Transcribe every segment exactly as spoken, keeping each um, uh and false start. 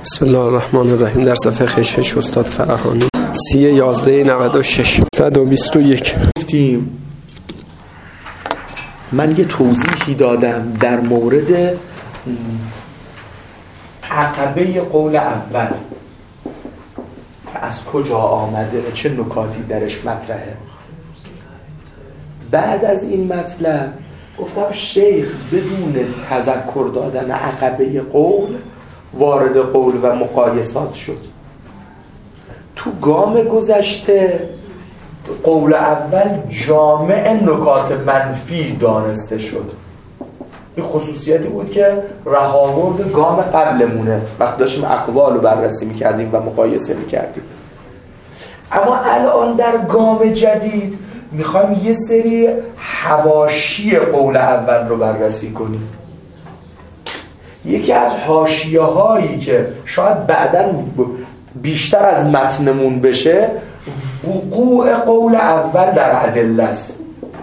بسم الله الرحمن الرحیم. در صفحه خشش استاد فرهانی سی یازده نود و شش صد و بیست و یک گفتیم. من یه توضیحی دادم در مورد عقبه قول اول که از کجا آمده و چه نکاتی درش مطرحه. بعد از این مطلب گفتم شیخ بدون تذکر دادن عقبه قول وارد قول و مقایسات شد. تو گام گذشته قول اول جامع نکات منفی دانسته شد. این خصوصیتی بود که رهاورد گام قبلمونه وقت داشتیم اقوال رو بررسی میکردیم و مقایسه میکردیم. اما الان در گام جدید میخوایم یه سری حواشی قول اول رو بررسی کنیم. یکی از حاشیه هایی که شاید بعداً بیشتر از متنمون بشه وقوع قول اول در ادله است،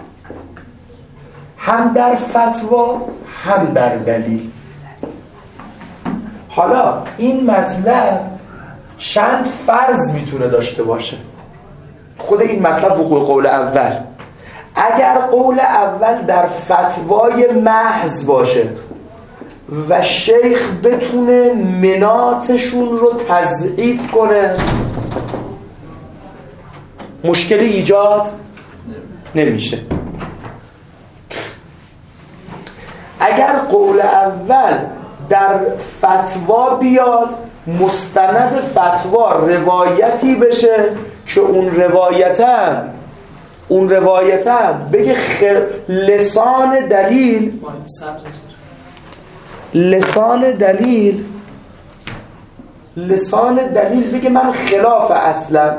هم در فتوا هم در دلیل. حالا این مطلب چند فرض میتونه داشته باشه. خود این مطلب وقوع قول اول، اگر قول اول در فتوای محض باشه و شیخ بتونه مناتشون رو تضعیف کنه مشکلی ایجاد نمیشه. اگر قول اول در فتوا بیاد مستند فتوا روایتی بشه که اون روایتا اون روایتا بگه خل... لسان دلیل لسان دلیل لسان دلیل بگه من خلاف اصلا،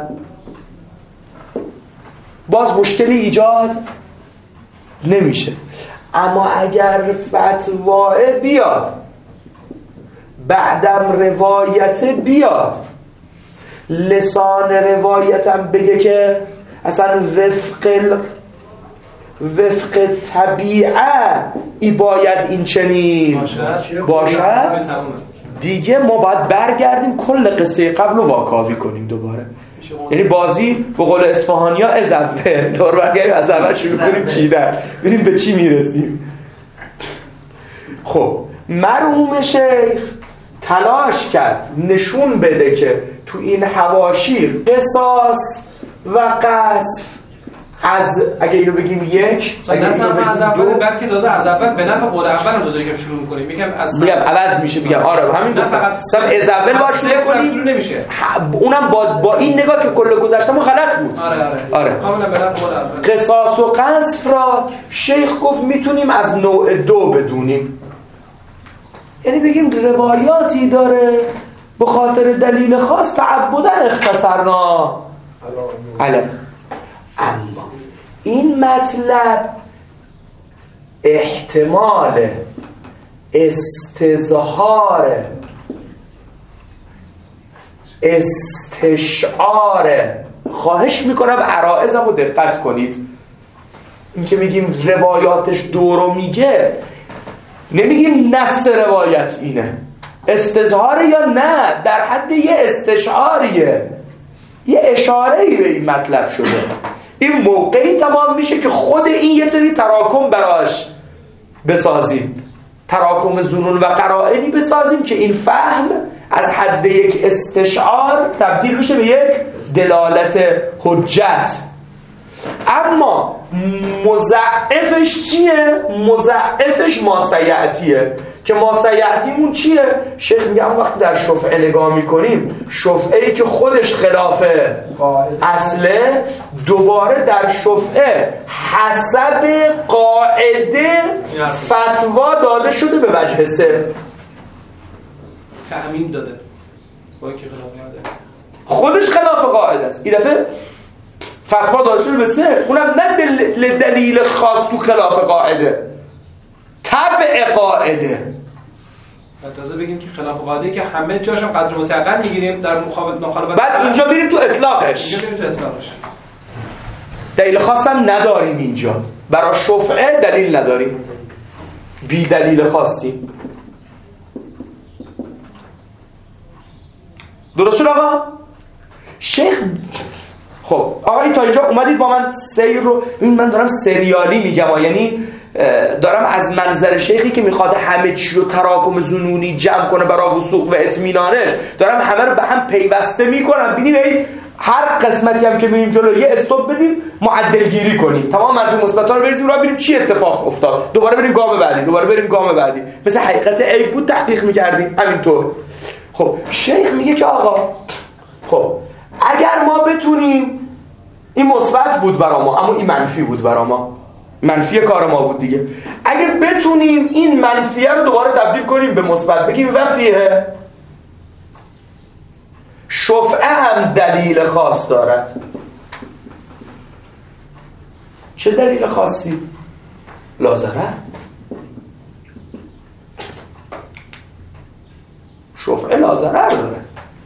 باز مشکلی ایجاد نمیشه. اما اگر فتواه بیاد بعدم روایت بیاد لسان روایتم بگه که اصلا وفق وفق طبیعه ای باید این چنین باشد, باشد. دیگه ما باید برگردیم کل قصه قبل رو واکاوی کنیم دوباره. یعنی بازی به قول اصفهانی ها از اول دور برگردیم از اول شروع کنیم چیدن ببینیم به چی میرسیم. خب مرحوم شیخ تلاش کرد نشون بده که تو این حواشی قصاص و قذف از اگه اینو بگیم یک نه تنها از اول بلکه تازه از اول به نفع قول اول هم تازه یکم شروع می‌کنیم میگم از میگم عوض میشه میگم آره همین دو فقط سب از اول باش نکنیم شروع نمیشه. اونم با با این نگاه که کل گذشتهمون غلط بود. آره آره آره کاملا به نفع قول اول. قصاص و قذف را شیخ گفت میتونیم از نوع دو بدونیم، یعنی بگیم روایاتی داره به خاطر دلیل خاص تعبداً اختصرنا علیه. اما این مطلب احتمال استظهار استشعار، خواهش میکنم عرائضم رو دقت کنید. این که میگیم روایاتش دورو میگه نمیگیم نص روایت اینه، استظهاره یا نه در حد یه استشعاریه، یه اشاره‌ای به این مطلب شده. این موقعی تمام میشه که خود این یه سری تراکم براش بسازیم، تراکم ظنون و قرائنی بسازیم که این فهم از حد یک استشعار تبدیل میشه به یک دلالت حجت. اما مضاعفش چیه؟ مضاعفش ما سیعتیه که ما سیعتیمون چیه؟ شیخ میگه وقتی در شفعه نگاه میکنیم شفعه‌ای که خودش خلاف اصله دوباره در شفعه حسب قاعده فتوا داده شده به وجه سه تعمیم داده با که خلاف قاعده خودش خلاف قاعده است. این دفعه فتوا داده شده به سه، اونم نه دل... دلیل خاص تو خلاف قاعده، تبع قاعده. بعد تازه بگیم که خلاف قاعده که همه جاشم قدر متعقل میگیریم در مخالفت، بعد اینجا میریم تو اطلاقش اینجا میریم تو اطلاقش دلیل خاص هم نداریم. اینجا برای شفعه دلیل نداریم، بی دلیل خاصی. درست شد آقا؟ شیخ خب آقا این تا اینجا اومدید با من سیر رو، این من دارم سریالی میگم ها. یعنی دارم از منظر شیخی که میخواد همه چی رو تراکم ظنونی جمع کنه برای وثوق و اطمینانش، دارم همه رو به هم پیوسته میکنم. ببینید هر قسمتی هم که میریم جلو یه استاپ بدیم، معدل گیری کنیم، تمام منفی مثبت‌ها رو بریزیم رو ببینیم چی اتفاق افتاد، دوباره بریم گام بعدی، دوباره بریم گام بعدی، مثل حقیقت عیب بود تحقیق میکردیم همینطور. خب شیخ میگه که آقا خب اگر ما بتونیم، این مثبت بود برا ما اما این منفی بود برا ما، منفی کار ما بود دیگه، اگه بتونیم این منفیه رو دوباره تبدیل کنیم به مثبت، بگیم و فیه شفعه هم دلیل خاص دارد. چه دلیل خاصی؟ لازره. شفعه لازره داره.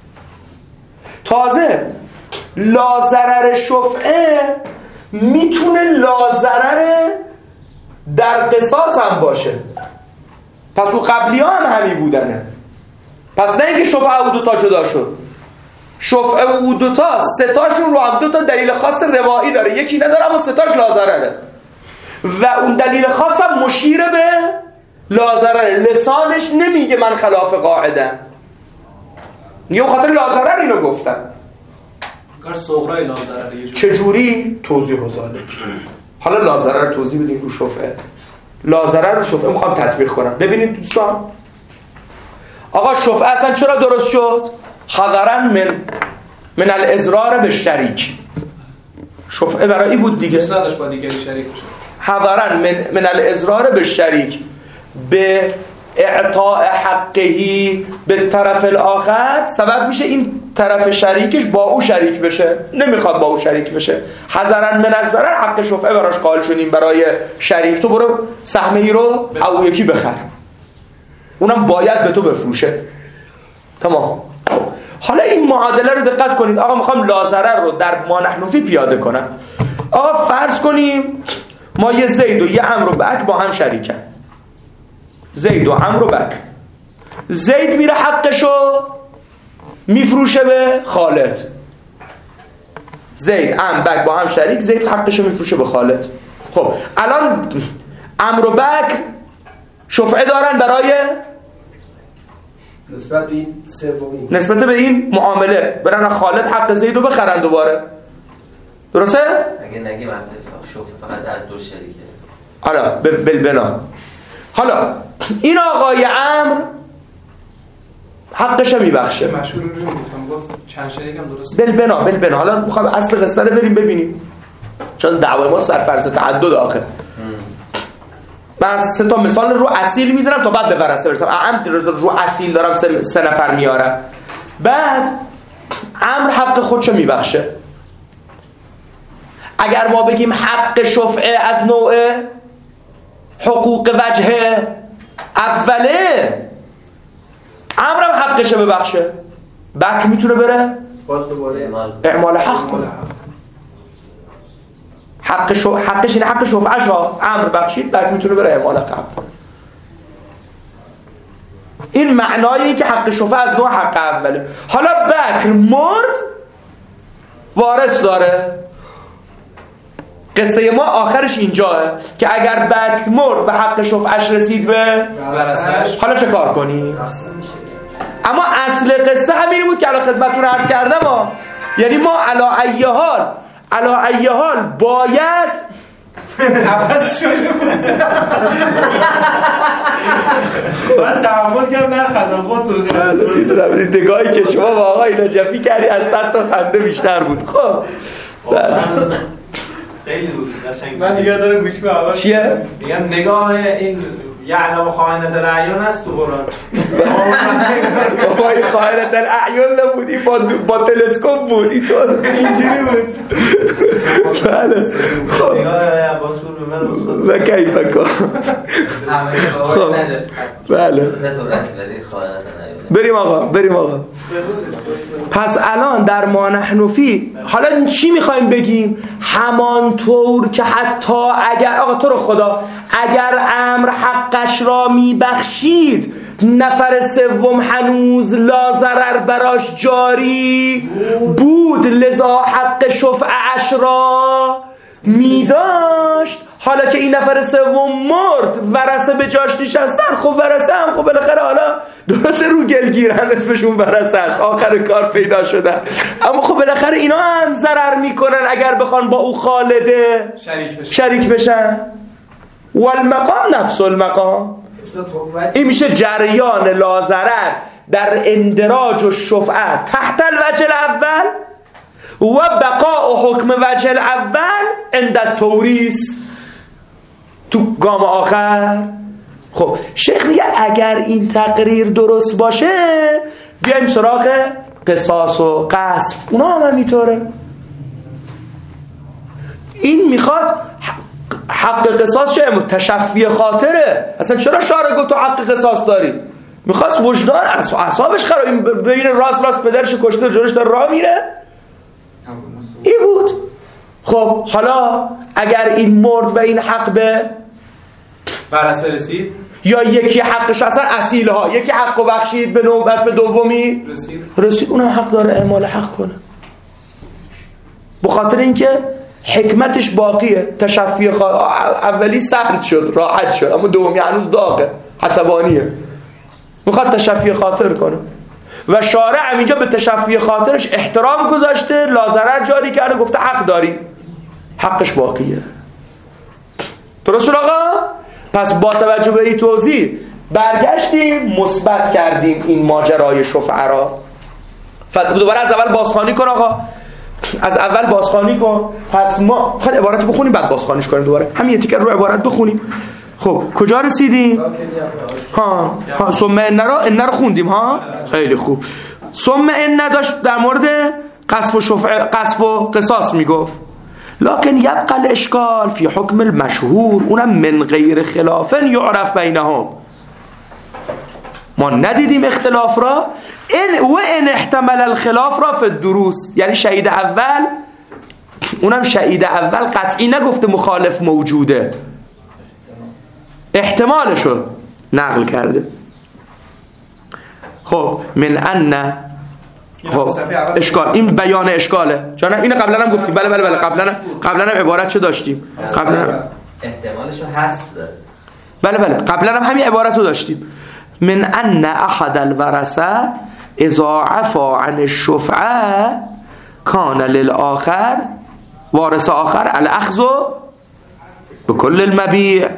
تازه لازرر شفعه میتونه لازرر در قصاص هم باشه. پس او قبلی ها هم همی بودنه. پس نه اینکه شفعه او دوتا جدا شد، شفعه او دوتا ستاشون رو هم دوتا دلیل خاص روایی داره، یکی نداره اما ستاش لازرره و اون دلیل خاص هم مشیر به لازرره. لسانش نمیگه من خلاف قاعده، میگه اون خاطر لازرر اینو گفتن. کار صغرای لازرره چجوری؟ توضیح و ذالک. حالا لازرر رو توضیح بدیم رو شفعه. لازرر رو شفعه میخوام تطبیق کنم. ببینید دوستان، آقا شفعه اصلا چرا درست شد؟ حذرا من من الازرار به شریک. شفعه برای این بود دیگه، نداشت با دیگری شریک بشه. حذرا من من الازرار به شریک به اعطاء حقهی به طرف الاخر، سبب میشه این طرف شریکش با او شریک بشه، نمیخواد با او شریک بشه. حذرا من الضرر، حق شفعه براش قائل شدیم برای شریک. تو برو سهمه ای رو او یکی بخر، اونم باید به تو بفروشه. تمام. حالا این معادله رو دقت کنید. آقا میخوام لازرر رو در ما نحنفی پیاده کنم. آقا فرض کنیم ما یه زید و یه عمرو بک با هم شریکن. زید و عمرو بک، زید میره حقشو میفروشه به خالد. زید عمرو بک با هم شریک، زید حقشو میفروشه به خالد. خب الان عمرو بک شفعه دارن برای نسبت به این سومی، نسبت به این معامله، برن خالد حق زید رو بخرن دوباره. درسته؟ اگه نگیم شفعه فقط در دو شریکه. حالا بالبنا، حالا این آقای عمرو حقش رو میبخشه. مشهور رو گفتم، گفت چند شریک هم درسته. بالبنا بالبنا حالا میخوام اصل قصه رو بریم ببینیم، چون دعوای ما سر فرض تعدد آخه. من سه تا مثال رو اصیل میذارم تا بعد به ورثه برسم. عمد رو اصیل دارم سه, سه نفر میارم. بعد عمرو حق خودشو میبخشه. اگر ما بگیم حق شفعه از نوع حقوق وجه اوله، عمرو هم حقشو ببخشه، بک میتونه بره باز دوباره اعمال حق کنه. حق شو حقش این حق شفعه ها عمرو بخشید، بک میتونه بره اعمال حق کنه. این معنای این که حق شفعه از نوع حق اوله. حالا بکر مرد، وارث داره. قصه ما آخرش اینجاه که اگر بک مرد و حق شفعش رسید به ورثه‌اش، حالا چه کار کنی؟ اما اصل قصه همین بود که الان خدمتتون عرض کردم ها. یعنی ما علا ای حال علا ای حال باید عوض شده بود. من تحمل کردم نخندم خودتون. نگاهی که شما با آقا اینا جفی کردی از صد تا خنده بیشتر بود. خب خیلی بود قشنگ. من دیگه داره گوش کنم. چیه؟ میگم نگاه این یعلم خائنة الاعیان است تو قرآن. بابا این خائنة الاعیان نبودی، با با تلسکوپ بود، اینطور اینجوری بود. بله. نگاه عباس پور به من استاد. و کیف کن. خب بله. بریم آقا بریم آقا. پس الان در ما نحنفی حالا چی میخوایم بگیم؟ همانطور که حتی اگر آقا تو رو خدا اگر امر حقش را میبخشید نفر سوم هنوز لا ضرر براش جاری بود، لذا حق شفعش را می داشت. حالا که این نفر سوم مرد، ورثه به جاش نشستن، خب ورثه هم خب بالاخره حالا درسته رو گلگیرن اسمشون ورثه است، آخر کار پیدا شدن، اما خب بالاخره اینا هم ضرر میکنن اگر بخوان با او خالده شریک بشن, شریک بشن. والمقام نفس المقام. این میشه جریان لا ضرر در اندراج و شفعه تحت الوجه الاول و بقاء حکم وجه الاول عند التوریث تو گام آخر. خب شیخ میگه اگر این تقریر درست باشه بیایم سراغ قصاص و قصف، اونا هم همینطوره. این میخواد حق قصاص چه؟ تشفی خاطره. اصلا چرا شارع گفت تو حق قصاص داری؟ میخواست وجدان اعصابش خراب، ببین راست راست پدرش کشته جلوش داره راه میره، این بود. خب حالا اگر این مرد و این حق به ورثه رسید، یا یکی حقش اصلا اصیل ها، یکی حقو بخشید به نوبت به دومی رسید, رسید اونم حق داره اعمال حق کنه، بخاطر اینکه حکمتش باقیه. تشفی خا... اولی سرد شد راحت شد، اما دومی هنوز داغه عصبانیه، میخواد تشفی خاطر کنه و شارع هم اینجا به تشفی خاطرش احترام گذاشته، لا ضرر جاری کرده، گفته حق داری، حقش باقیه. درست شد آقا؟ پس با توجه به این توضیح برگشتیم مثبت کردیم این ماجرای شفعه را. دوباره از اول بازخوانی کن آقا، از اول بازخوانی کن. پس ما خود عبارت بخونیم بعد بازخوانیش کنیم دوباره، همین یه تیکر رو عبارت بخونیم. خب کجا رسیدیم؟ ها ها ثم ان را ان رو خوندیم ها، خیلی خوب. ثم ان داشت در مورد قصف و شفع قصف و قصاص میگفت، لكن يبقى الاشكال في حكم المشهور، اونم من غیر خلاف یعرف بینهم. ما ندیدیم اختلاف را، ان و ان احتمل الخلاف را فی الدروس، یعنی شهید اول، اونم شهید اول قطعی نگفته مخالف موجوده، احتمالشو نقل کرده. خب من ان خب اشکال، این بیان اشکاله جانا، اینو قبلا هم گفتیم. بله بله بله قبلا قبلا هم عبارت چه داشتیم؟ قبلا احتمالشو هست. بله بله قبلا هم همین عبارت رو داشتیم. من ان احد الورثه اذا عفا عن الشفعه کان للآخر وارث آخر الاخذ بكل المبيع.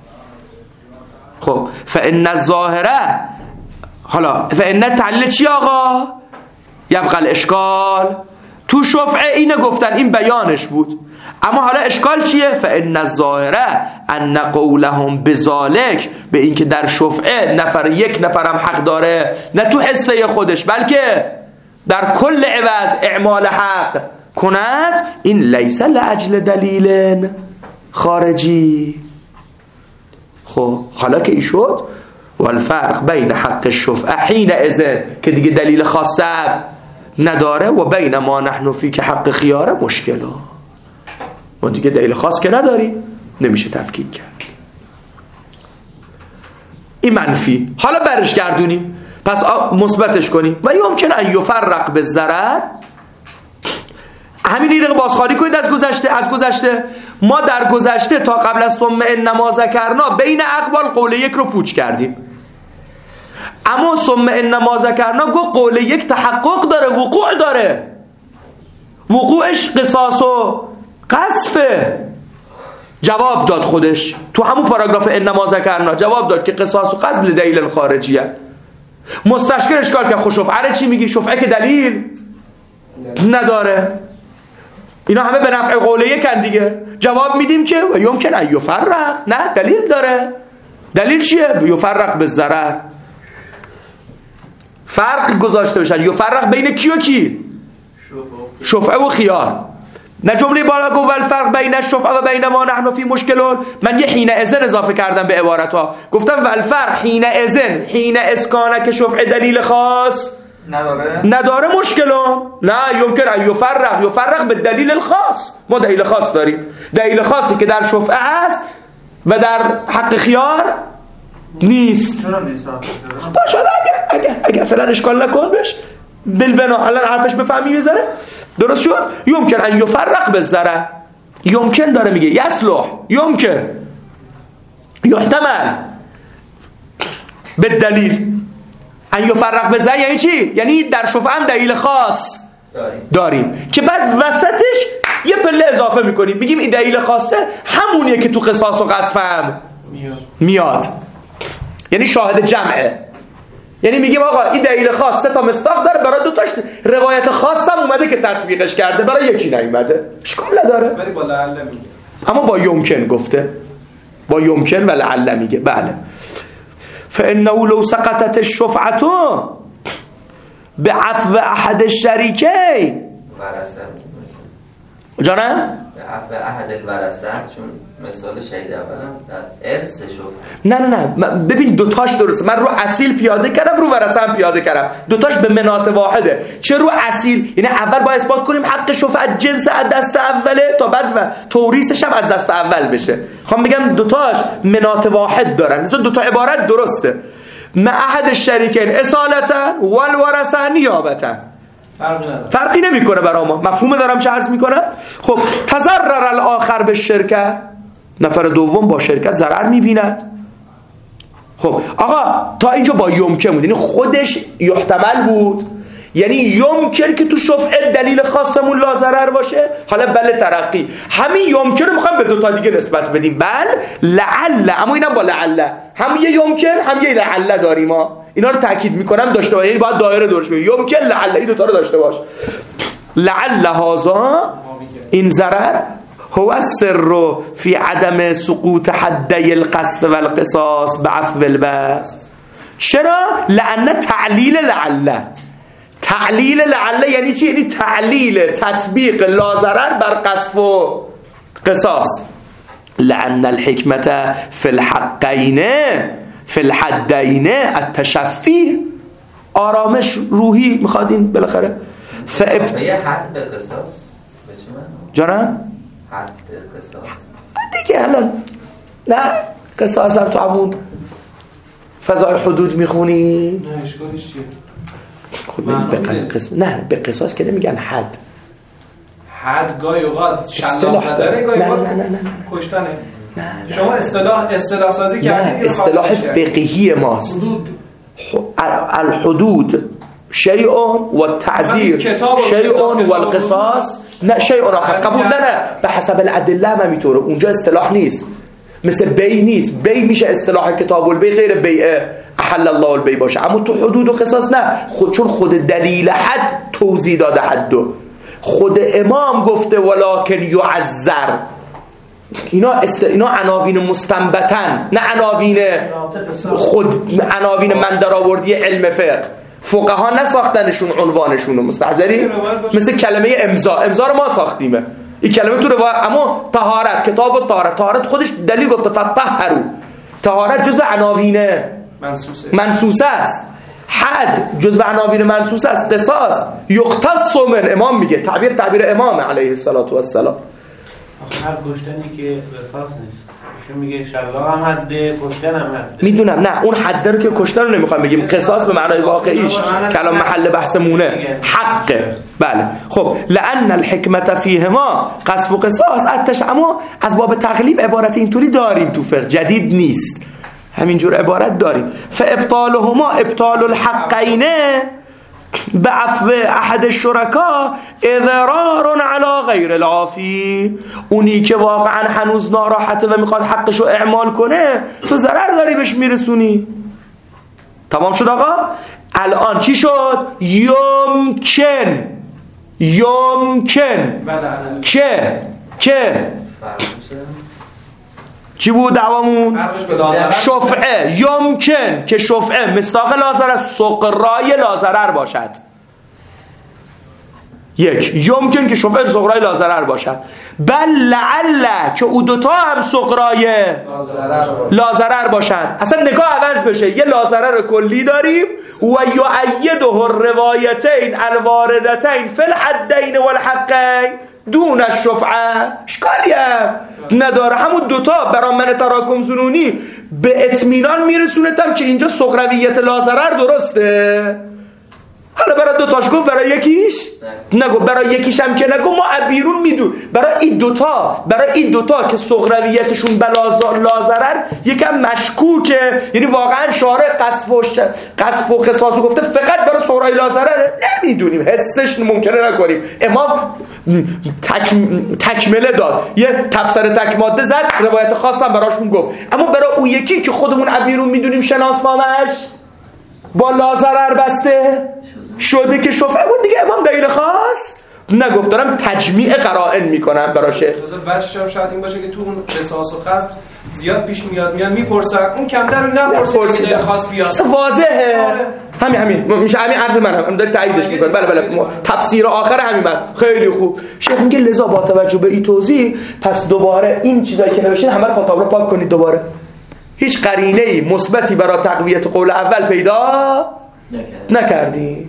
خب فان الظاهره، حالا فان تعلیل چی آقا؟ یبقى الاشکال. تو شفعه اینو گفتن، این بیانش بود، اما حالا اشکال چیه؟ فان الظاهره ان قولهم بذالک، به این که در شفعه نفر یک نفرم حق داره، نه تو حصه خودش بلکه در کل عوض اعمال حق کند، این لیس لاجل دلیل خارجی. خب حالا که ای شد والفرق بین حق الشفعه حین اذن که دیگه دلیل خاصه نداره و بین ما نحن فی که حق خیاره مشکله، ما دیگه دلیل خاص که نداریم، نمیشه تفکیک کرد. این منفی. حالا برش گردونیم، پس مثبتش کنیم. و یمکن ان یفرق بالضرر، همین دیگه بازخوانی کنید از گذشته. از گذشته ما در گذشته تا قبل از ثم انما ذکرنا بین اقوال قول یک رو پوچ کردیم، اما ثم انما ذکرنا گو قول یک تحقق داره، وقوع داره، وقوعش قصاص و قصفه. جواب داد خودش تو همون پاراگراف انما ذکرنا، جواب داد که قصاص و قصف لدلیل خارجیه. مستشکل اشکال که خب شفعه چی میگی؟ شفعه که دلیل نداره، اینا همه به نفع قول یکن دیگه. جواب میدیم که و یمکن ان یفرق، نه دلیل داره. دلیل چیه؟ یفرق بالضرر، فرق گذاشته بشن. یفرق بین کی و کی؟ شفعه و خیار. نه جمله بالا گفت والفرق بین الشفعه و بین ما نحن فی مشکلون، من یه حین اذن اضافه کردم به عبارت ها، گفتم والفرق حین اذن حین اسکانه که شفعه دلیل خاص نداره نداره مشکلون. نه یمکن ان یفرق، یفرق به دلیل الخاص. ما دلیل خاص داریم، دلیل خاصی که در شفعه هست و در حق خیار نیست. چرا نیست؟ باشه اگه اگه اگه فعلا اشکال نکن بش بالبنا الان حرفش بفهمی میذاره درست شد. یمکن ان یفرق بالذره، یمکن داره میگه یصلح، یمکن یحتمل بالدلیل. ان یفرق بالذره یعنی چی؟ یعنی در شفعه هم دلیل خاص داریم, داریم. که بعد وسطش یه پله اضافه میکنیم بگیم این دلیل خاصه همونیه که تو قصاص و قذف هم میاد. میاد یعنی شاهد جمعه. یعنی میگیم آقا این دلیل خاص سه تا مصداق داره، برای دو تاش روایت خاص هم اومده که تطبیقش کرده، برای یکی نیومده، اشکال نداره. ولی با لعل میگه، اما با یمکن گفته، با یمکن و لعل میگه. بله. فانه لو سقطت الشفعه بعفو احد الشریکین ورثه جانم به عفو احد الورثه، چون مثال شهید اولم در ارث شد. نه نه نه ببین دوتاش درسته، من رو اصیل پیاده کردم، رو ورثه هم پیاده کردم، دوتاش به منات واحده. چه رو اصیل؟ یعنی اول باید اثبات کنیم حق شفعت جنس از دست اوله تا بعد و توریثش هم از دست اول بشه. خواهم بگم دوتاش منات واحد دارن، مثلا دوتا عبارت درسته. مع احد الشریکین اصالتا و الورثه نیابتا، فرقی نداره، فرقی نمیکنه برای ما. مفهوم دارم چه عرض میکنم؟ خب تضرر الاخر به شرکت، نفر دوم با شرکت ضرر میبیند. خب آقا تا اینجا با یمکن بود، یعنی خودش یحتمل بود، یعنی یمکن که تو شفعه دلیل خاصمون لا ضرر باشه. حالا بله ترقی، همین یمکن رو میخوایم به دو تا دیگه نسبت بدیم. بل لعل، اما اینم با لعل، هم یه یمکن هم یه لعل داریم ها. اینا رو تاکید میکنم داشته باش، یعنی باید دایره درش بگیم. یمکن لعل، این دو تا رو داشته باش. لعل هذا، این ضرر هو السر فی عدم سقوط حدی القذف و القصاص بعفو البس. چرا؟ لأن تعلیل لعل، تعلیل لعل یعنی چی؟ یعنی تعلیل تطبیق لا ضرر بر قذف و قصاص. لأن الحکمت فی الحقین فی الحدین التشفی، آرامش روحی میخوادین بالاخره. فاب یه حد به قصاص بچه جانم؟ حد قصاص دیگه الان نه قصاص هم تو همون فضای حدود میخونی؟ نه اشکالش چیه؟ خب به قصاص نه، به قصاص که نمیگن حد. حد گاهی اوقات شلاق زدنه، گاهی اوقات کشتنه. شما اصطلاح اصطلاح سازی کردید، اصطلاح فقهی ماست. الحدود شیء و تعزیر شیء و القصاص نه شیء آخر. قبول نه نه به حسب الادله هم میطوره، اونجا اصطلاح نیست، مثل بی نیست. بی میشه اصطلاح کتاب البی غیر بیع احل الله البی باشه، اما تو حدود و قصاص نه. خود چون خود دلیل حد توضیح داده، حدو خود امام گفته ولکن یعذر. اینا است... اینا عناوین مستنبطن، نه عناوین خود عناوین من در آوردی علم فقه. فقها نساختنشون عنوانشون رو مستحضری، مثل کلمه امضا. امضا رو ما ساختیمه، این کلمه تو روایت. اما طهارت، کتاب الطهارت، طهارت خودش دلیل گفته فطهروا. طهارت جزء عناوین منصوصه منصوصه است. حد جزء عناوین منصوصه است. قصاص یختص من، امام میگه، تعبیر تعبیر امام علیه الصلاه و السلام. هر کشتنی که قصاص نیست، ایشون میگه شلاق هم حده، کشتن هم حده. میدونم نه اون حد رو که کشتن رو نمیخوام بگیم، قصاص به معنای واقعیش کلام محل بحثمونه حقه. بله خب لأن الحکمت فیهما قذف و قصاص اتش، اما از باب تقلیب عبارت اینطوری داریم تو فقه، جدید نیست، همینجور عبارت داریم. فابطالهما ابطال الحقین بعفو احد الشرکا اضرار علی غیر العافی. اونی که واقعا هنوز ناراحته و میخواد حقشو اعمال کنه، تو ضرر داری بهش میرسونی. تمام شد آقا؟ الان چی شد؟ یمکن یمکن که که چی بود دعوامون؟ شفعه. یمکن که شفعه مصداق لازرر سقرای لازرر باشد. یک، یمکن که شفعه صغرای لاضرر باشد، بل لعل که او دوتا هم صغرای لاضرر باشد. اصلا نگاه عوض بشه، یه لاضرر کلی داریم و یعیده الروایتین الواردتین فی الحدین والحقین دون الشفعه. اشکالی هم نداره، همون دوتا برای من تراکم ظنونی به اطمینان میرسونتم که اینجا صغرویت لاضرر درسته. حالا برای دوتاش گفت، برای یکیش نگو، برای یکیش هم که نگو، ما بیرون میدون برای این دوتا، برای این دوتا که صغرویتشون به لاضرر یکم مشکوکه، یعنی واقعا شارع قصف و قصف و قصاص گفته فقط برای صغرای لاضرر، نمیدونیم، حسش ممکنه نکنیم. امام تک... تکمله داد، یه تفسیر تک ماده زد، روایت خاص هم براشون گفت، اما برای اون یکی که خودمون بیرون میدونیم شناسنامه‌اش با لاضرر بسته شده که شفعه بود دیگه، امام دلیل خاص نگفت. دارم تجمیع قرائن میکنم برای شیخ. بچه‌ش هم شاید این باشه که تو اون قصاص و قصد زیاد پیش میاد، میان میپرسن، اون کمتر رو نپرسه که دلیل خاص بیاد. واضحه. آره. همین همین میشه، همین عرض منم هم داره تاییدش میکنه. بله بله، تفسیر آخر همین من خیلی خوب. شیخ میگه لذا با توجه به این توضیح پس دوباره این چیزایی که نوشتین همه رو کتاب رو پاک کنید دوباره. هیچ قرینه‌ای مثبتی برای تقویت قول اول پیدا نکردی.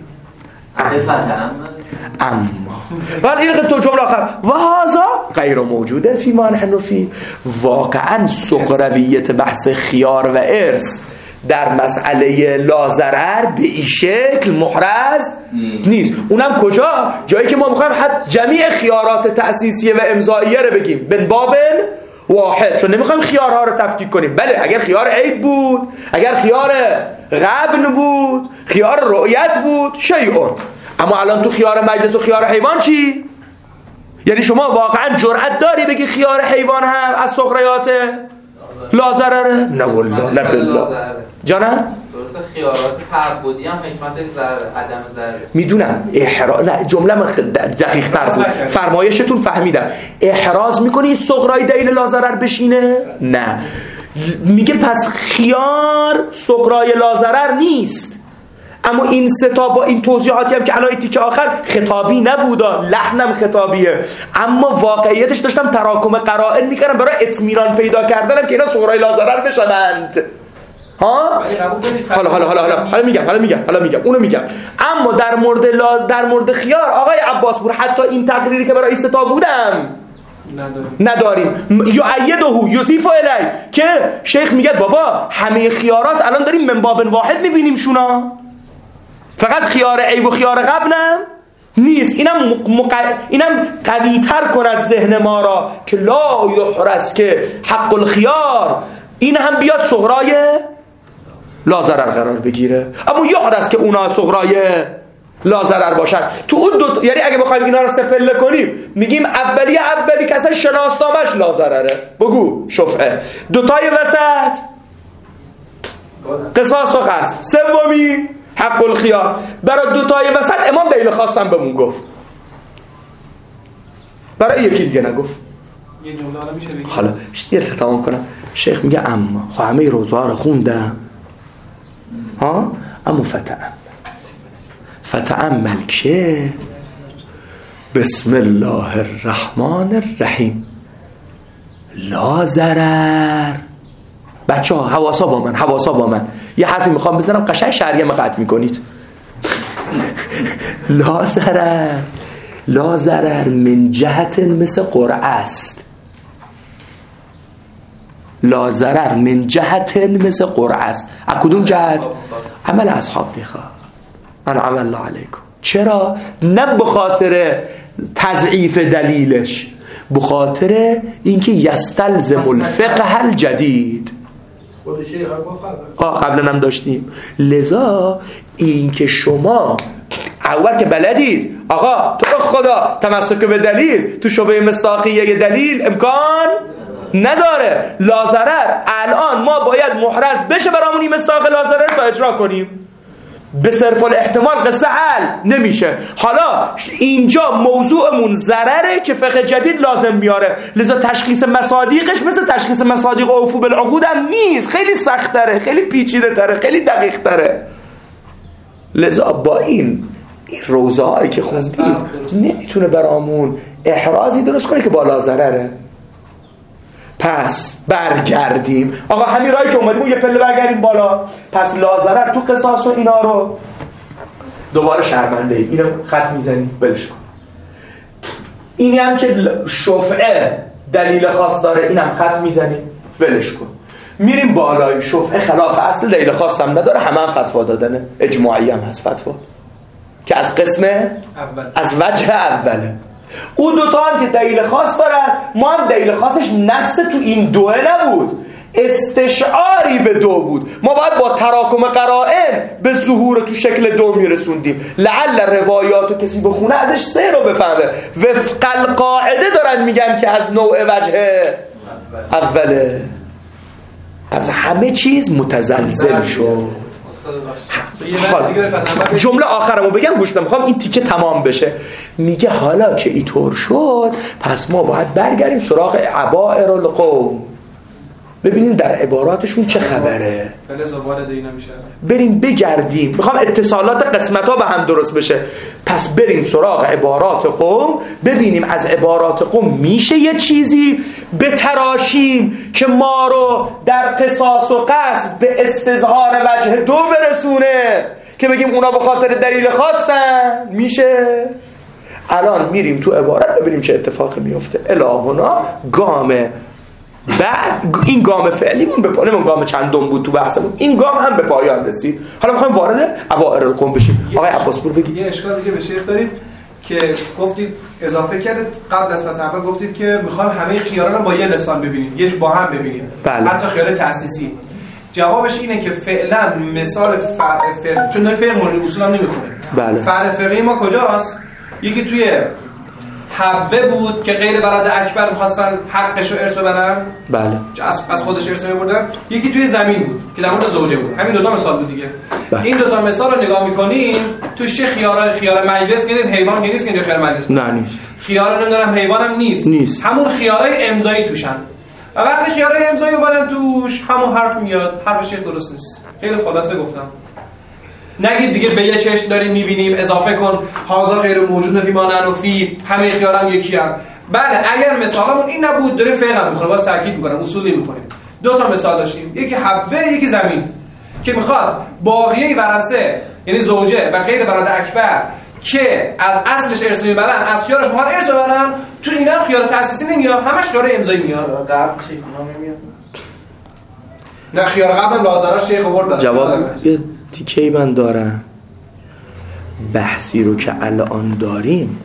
اما ولی این تو جمله آخر و هذا غیر موجوده فی ما نحن فی. واقعا صغرویت بحث خیار و ارث در مسئله لاضرر به این شکل محرز نیست. اونم کجا؟ جایی که ما میخوایم حد جمیع خیارات تأسیسیه و امضاییه رو بگیم بن بابل واحد، چون نمیخوایم خیارها رو تفکیک کنیم. بله اگر خیار عید بود، اگر خیار غبن بود، خیار رؤیت بود، شیء. اما الان تو خیار مجلس و خیار حیوان چی؟ یعنی شما واقعا جرأت داری بگی خیار حیوان هم از صغریات لاضرره؟ نه والله نه بالله. جانم درسته خیارات تعبدی هم حکمت ضرر عدم ضرر میدونم. احراز نه، جمله من دقیق تر بود، فرمایشتون فهمیدم. احراز میکنی صغرای دلیل لاضرر بشینه؟ نه، میگه پس خیار صغرای لاضرر نیست. اما این ستا با این توضیحاتی هم که الان تیکه آخر خطابی نبودا، لحنم خطابیه، اما واقعیتش داشتم تراکم قرائن میکردم برای اطمینان پیدا کردنم که اینا صغرای لاضرر بشنند. ها حالا حالا حالا حالا حالا میگم حالا میگم حالا میگم اونو میگم. اما در مورد لا... در مورد خیار آقای عباس پور حتی این تقریری که برای ستا بودم نداریم نداریم یعیده یوسف الی که شیخ میگه بابا همه خیارات الان داریم من باب واحد میبینیم شونا، فقط خیار عیب و خیار غبنم نیست. اینم مق... اینم قوی‌تر کند ذهن ما را که لا یحرس که حق الخیار این هم بیاد صغرای لاضرر قرار بگیره، اما یحرس که اونا صغرای لاضرر باشن. تو اون دو، یعنی اگه بخوایم اینا رو سپله کنیم میگیم اولی اولی که اصلا شناسنامه‌اش لاضرره، بگو شفعه. دوتای وسط قصاص و قصد، سومی حق الخیار. برای دوتای وسط امام دلیل خواستم بهمون گفت، برای یکی دیگه نگفت. یه جمله حالا میشه بگیم. حالا یه تمام کنم. شیخ میگه اما خب همه روزها رو خوندم ها، اما فتأمل فتأمل که بسم الله الرحمن الرحیم لا ضرر. بچه ها حواسا با من، حواسا با من. یه حرفی میخوام بزنم قشنگ شریعه مقطع میکنید. لا ضرر لا ضرر من جهت مثل قرعه است. لا ضرر من جهت مثل قرعه است. از کدوم جهت؟ عمل اصحاب میخواد من عمل الله علیکم. چرا؟ نه به خاطر تضعیف دلیلش، به خاطر اینکه یستلزم الفقه الجدید. آه قبلا هم داشتیم. لذا اینکه شما اول که بلدید آقا تو خدا تمسک به دلیل تو شبهه مصداقیه دلیل امکان نداره. لاضرر الان ما باید محرز بشه برامون این مصداق لاضرر رو اجرا کنیم. به صرف الاحتمال قصه حل نمیشه. حالا اینجا موضوعمون ضرره که فقه جدید لازم میاره، لذا تشخیص مصادیقش مثل تشخیص مصادیق اوفو بالعقود هم نیست، خیلی سخت تره، خیلی پیچیده تره، خیلی دقیق تره. لذا با این این روزهایی که خوندیم نمیتونه برامون احرازی درست کنه که بالا ضرره. پس برگردیم آقا همین راهی که اومدیم یه پله برگردیم بالا. پس لازرر تو قصاص و اینا رو دوباره شرمنده ای اینو خط میزنی بلش کن. اینی هم که شفعه دلیل خاص داره اینم خط میزنی ولش کن. میریم بالای شفعه خلاف اصل دلیل خاص هم نداره همه هم فتوا دادنه اجماعی هم هست فتوا که از قسم اول. از وجه اوله. او دوتا هم که دلیل خاص دارن ما هم دلیل خاصش نص تو این دوه نبود استشعاری به دو بود. ما باید با تراکم قرائن به ظهور تو شکل دو میرسوندیم. لعل روایاتو کسی بخونه ازش سه رو بفهمه. وفق القاعده دارن میگن که از نوع وجه اوله. از همه چیز متزلزل شد. جمله آخرمو بگم گوش میخوام این تیکه تمام بشه. میگه حالا که اینطور شد پس ما باید برگردیم سراغ عبائر القوم ببینیم در عباراتشون چه خبره. بریم بگردیم میخوام اتصالات قسمت ها به هم درست بشه. پس بریم سراغ عبارات قوم ببینیم از عبارات قوم میشه یه چیزی بتراشیم که ما رو در قصاص و قصد به استظهار وجه دو برسونه که بگیم اونا به خاطر دلیل خاصن. میشه الان میریم تو عبارت ببینیم چه اتفاقی میفته. الهونا گامه بعد این گام فعلیمون به پایان گام چندم بود تو بحثمون این گام هم به پایان رسید. حالا میخوایم وارد عبائر القوم بشیم. آقای عباس پور بگید. یه اشکال دیگه به شیخ دارید که گفتید اضافه کردید قبل از اول گفتید که میخوایم همه خیارا رو با یه لسان ببینیم یه با هم ببینیم بله. حتی خیار تأسیسی. جوابش اینه که فعلا مثال فرع فقهی چون داره فقه مورد اصول هم نمیخونه. بله. فرع فقهی ما کجاست؟ یکی توی حبه بود که غیر برادر اکبر می‌خواستن حقش رو ارث ببرن. بله. از از خودش ارث می‌بردن. یکی توی زمین بود که در مورد زوجه بود. همین دو تا مثال بود دیگه. بله. این دو تا مثال رو نگاه می‌کنیم تو چه خیارای خیار مجلس که نیست حیوان که نیست که اینجا خیار مجلس نه نیست. خیار نمی‌دونم حیوانم نیست. نیست. همون خیارای امضایی توشن. و وقتی خیارای امضایی اومدن توش همون حرف میاد. حرف شیخ درست نیست. خیلی خلاصه گفتم. نگید دیگه به یه چشم داریم میبینیم اضافه کن هازا غیر موجود فی ما ننفی همه خیارم یکی هم. بله اگر مثالمون این نبود داره فقه هم میخوره باز تاکید میکنم اصولی میخوریم. دو تا مثال داشتیم یکی حبه یکی زمین که میخواد باقیه ورثه یعنی زوجه و غیر برادر اکبر که از اصلش ارث میبرن از خیارش میخواد ارث ببرن تو اینا خیار تأسیسی نمیاد همش خیار امضایی میاد. قبل خیلی نمیاد نه خیار قبل لازرا شیخ آورد. جواب یه تیکه‌ای من دارم. بحثی رو که الان داریم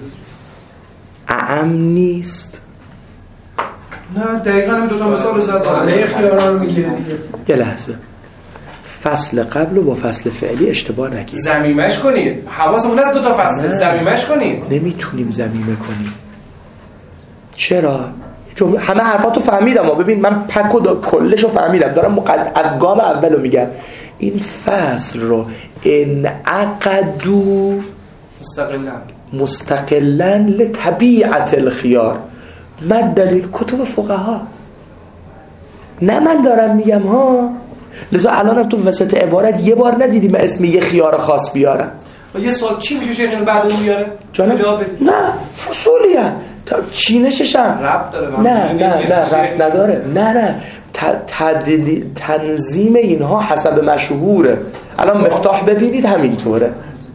اعم نیست. نه دقیقاً هم دو تا مثال رو زد. همه خیاران میگیره دیگه. یه لحظه فصل قبل رو با فصل فعلی اشتباه نگیرید. زمیمش کنید. حواسمون از دو تا فصل زمیمش کنید. نمیتونیم زمیمه کنیم. چرا؟ چون همه حرفاتو فهمیدم و ببین من پک و کلشو فهمیدم دارم مقدم از گام اولو میگم. این فصل رو انعقدو مستقلا مستقلا لطبیعت الخیار. من دلیل کتب فقها نه من دارم میگم ها. لذا الانم تو وسط عبارت یه بار ندیدیم اسم یه خیار خاص بیارم. یه سوال چی میشه شیخ اینو بعد اون بیاره؟ جواب بدید. نه فصولیه تا چینشش هم ربط داره. نه نه نه ربط نداره. نه نه تنظیم اینها حسب مشهوره. الان مفتاح ببینید همینطوره.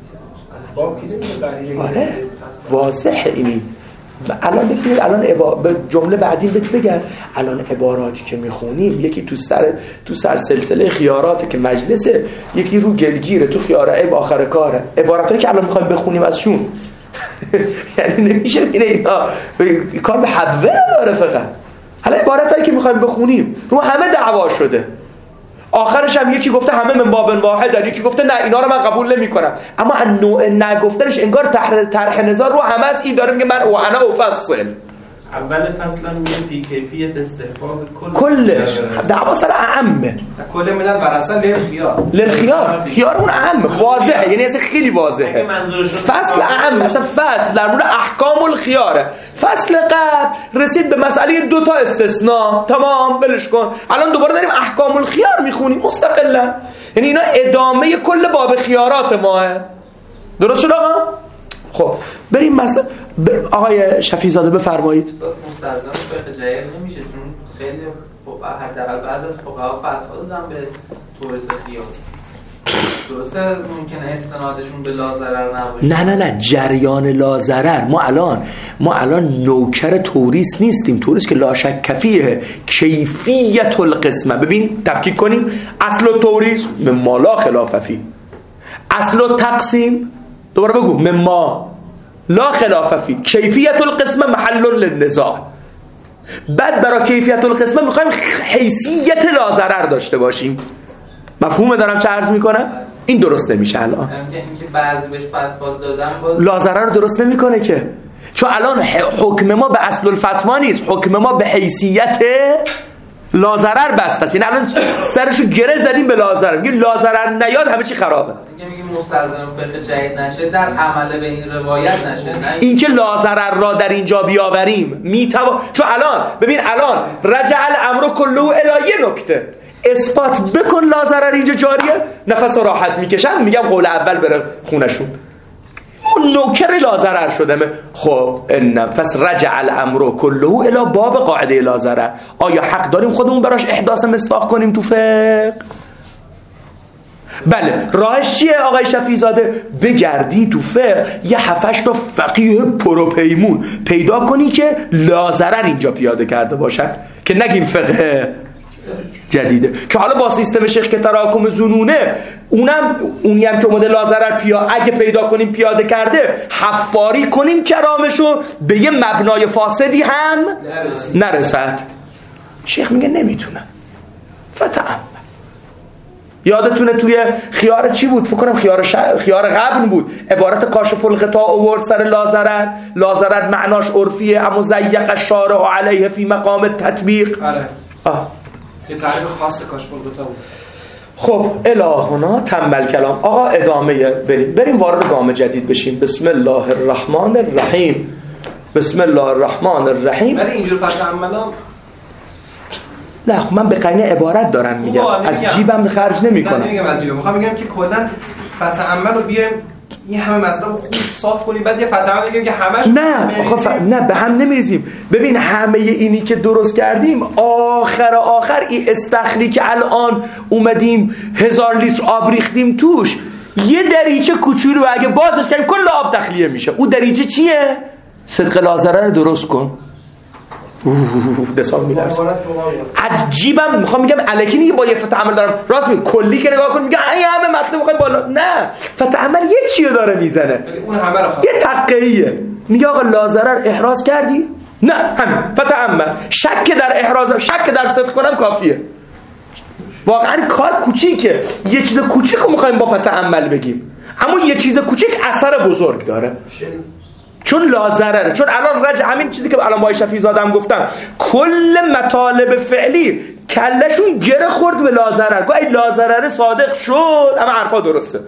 آره واضحه اینی. الان ببینید الان عبا... جمله بعدی بهت بگم الان عباراتی که میخونیم یکی تو سر تو سر سلسله خیارات که مجلسه یکی رو گلگیره تو خیار عیب آخر کاره. عباراتایی که الان میخوایم بخونیم ازشون یعنی نمیشه اینه اینا کار به حبه نداره. فقط حالا عبارتایی که میخوایم بخونیم رو همه دعوا شده. آخرش هم یکی گفته همه من باب واحد یکی گفته نه اینا رو من قبول نمی‌کنم. اما از نوع نگفتنش انگار طرح نظر رو همه از این داره میگه من و انا افصل. اول فصلا میگه فی کیفیت استحقاق کل کلش دعوا سر اعمه کل من ورثه للخیار للخیار خیار اون اعم واضحه یعنی اصلا خیلی واضحه. فصل اعم مثلا فصل در مورد احکام الخیاره. فصل قبل رسید به مسئله دو تا استثناء تمام بلش کن. الان دوباره داریم احکام الخیار میخونیم مستقلا. یعنی اینا ادامه کل باب خیارات ماه. درست شد آقا؟ خب بریم مثلا ب... آقای شفیع زاده بفرمایید. مستلزم فقه جدید نمیشه چون خیلی حداقل بعض از فقها فتوا دادن به تورث خیار. درسته ممکنه استنادشون به لاضرر نباشه. نه نه نه جریان لاضرر. ما الان ما الان نوکر توریس نیستیم. توریس که لا شک کفیه کیفیت القسمه. ببین تفکیک کنیم. اصل التوریس مما لا خلاف فی، اصل التقسیم دوباره بگو مما لا خلاف فی، کیفیت القسمه محل للنزاع. بعد برای کیفیت القسمه میخوایم حیثیت لاضرر داشته باشیم. مفهومه دارم چه عرض میکنم؟ این درست نمیشه الان. اینکه اینکه بعضی بهش فتوا دادن باز لاضرر رو درست نمیکنه که، چون الان حکم ما به اصل الفتوا نیست، حکم ما به حیثیت لاضرر بسته است. یعنی الان سرشو گره زدیم به لاضرر، میگه لاضرر نیاد همه چی خرابه. اینکه میگیم مستلزم فقه جدید نشه در عمل به این روایت نشه. نه اینکه لاضرر را در اینجا بیاوریم میتوا، چون الان ببین الان رجع الامر كله الی یه نکته اثبات بکن لاضرر اینجا جاریه، نفس راحت میکشن میگم قول اول بره خونشون، اون نوکر لاضرر شده. خب ان پس رجع الامر كله الی باب قاعده لاضرر. آیا حق داریم خودمون براش احداث مصداق کنیم تو فقه؟ بله. راهش چیه آقای شفیع زاده؟ بگردی تو فقه یه هفتش تا فقیه پروپیمون پیدا کنی که لاضرر اینجا پیاده کرده باشن، که نگیم فقه جدیده. که حالا با سیستم شیخ که تراکم زنونه اونم اونی هم که اومده لاضرر پیا اگه پیدا کنیم پیاده کرده حفاری کنیم کرامشو به یه مبنای فاسدی هم نرسد. شیخ میگه نمیتونم. فتعم یادتونه توی خیار چی بود؟ فکر کنم خیار ش... خیار قبل بود، عبارت کاشف الغطاء آورد سر لاضرر. لاضرر معناش عرفیه اما ضیق الشارع علیه فی مقام التطبیق. آره آه یه تعریف خاص کاشف الغطاء بود. خب الهنا تنبل کلام. آقا ادامه بریم بریم وارد گام جدید بشیم. بسم الله الرحمن الرحیم. بسم الله الرحمن الرحیم. ولی اینجور فتح عملا نه خب من به قرینه عبارت دارم میگم، از جیبم خرج نمیکنم. نه نمیگم از جیبم، میخوام بگم که کلا فتح عمل رو بیایم این همه مطلب خوب صاف کنیم بعد یه فتح عمل بگیم که همش نه آخه ف... نه به هم نمیریزیم. ببین همه اینی که درست کردیم آخر آخر این استخری که الان اومدیم هزار لیتر آب ریختیم توش، یه دریچه کوچولو اگه بازش کنیم کل آب تخلیه میشه. اون دریچه چیه؟ صدق لاضرر رو درست کن. دسام میلرز از جیبم میخوام میگم الکی نیگه با یه فتح عمل دارم راست میگم، کلی که نگاه کن میگه ای همه مطلب میخوای بالا. نه فتح عمل یه چیو داره میزنه، اون همه رو یه تقیه. میگه آقا لاضرر احراز کردی؟ نه همین فتح عمل. شک در احراز شک در صدق کنم کافیه. واقعا کار کوچیکه، یه چیز کوچیکو میخوایم با فتح عمل بگیم، اما یه چیز کوچیک اثر بزرگ داره چون لاضرره. چون الان رجع همین چیزی که الان با شفیع زاده هم گفتم، کل مطالب فعلی کلشون گره خورد به لاضرر. گویا این لاضرر صادق شد اما حرفا درسته.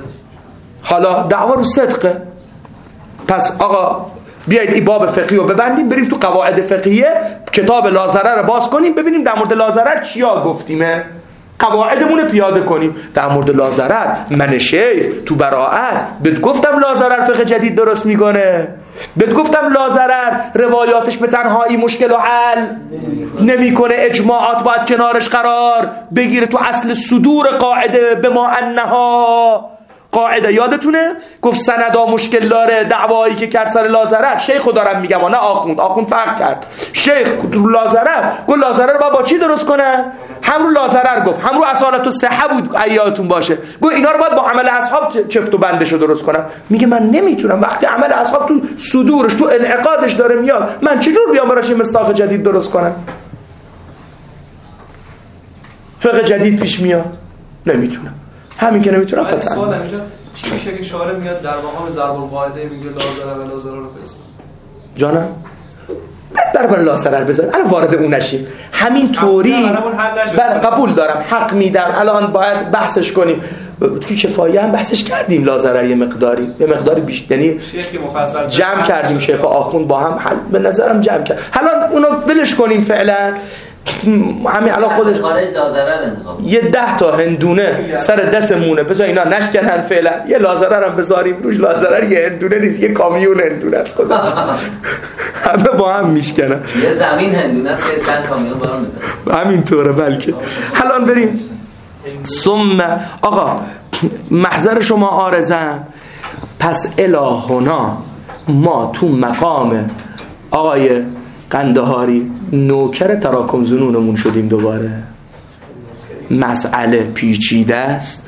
حالا دعوا رو صدقه. پس آقا بیایید این باب فقهی رو ببندیم بریم تو قواعد فقهیه، کتاب لاضرر رو باز کنیم ببینیم در مورد لاضرر چیا گفتیمه، قواعدمون رو پیاده کنیم. در مورد لاضرر من شیخ تو براءت بهت گفتم لاضرر فقه جدید درست میکنه، بهت گفتم لاضرر روایاتش به تنهایی مشکل و حل نمیکنه، اجماعات باید کنارش قرار بگیره. تو اصل صدور قاعده به ما انها قاعده یادتونه گفت سندا مشکل داره، دعوایی که کرد سر لاضرر. شیخو دارم میگم نه آخوند، آخوند فرق کرد. شیخ رو لاضرر گفت لاضرر با با چی درست کنه؟ هم رو لاضرر گفت هم رو اصالت و صحه بود ایاتون باشه، گفت اینا رو باید با عمل اصحاب چفت و بندشو درست کنم. میگه من نمیتونم وقتی عمل اصحاب تو صدورش تو انعقادش داره میاد، من چجور بیام براش مصداق جدید درست کنم؟ فقه جدید پیش میاد نمیتونم. همین که نمیتونم فتح. سوال اینجا چی میشه که شارع میاد در مقام ضرب القاعده میگه لاضرر و لاضرر رو فرست؟ جانم برای لاضرر بذار الان وارد اون نشیم. همین طوری بله قبول دارم، حق میدم، الان باید بحثش کنیم. توی کفایه هم بحثش کردیم لاضرر یه مقداری یه مقداری بیشتر، یعنی شیخی مفصل جمع کردیم، شیخ آخوند با هم حل به نظرم جمع کرد. الان اونو ولش کنیم فعلا. همین الان خودش خارج لازره انتخاب یه ده تا هندونه سر دستمونه بذار اینا نشکنن فعلا، یه لازره هم بذاریم روش. لازره یه هندونه نیست، یه کامیون هندونه است خودش. همه با هم میشکنن. یه زمین هندونه است که چند کامیون با هم میزنن. همینطوره. بلکه الان بریم ثم آقا محضر شما عارضم. پس الهنا ما تو مقام آقای قندهاری نوکر تراکم ظنونمون شدیم دوباره. مسئله پیچیده است،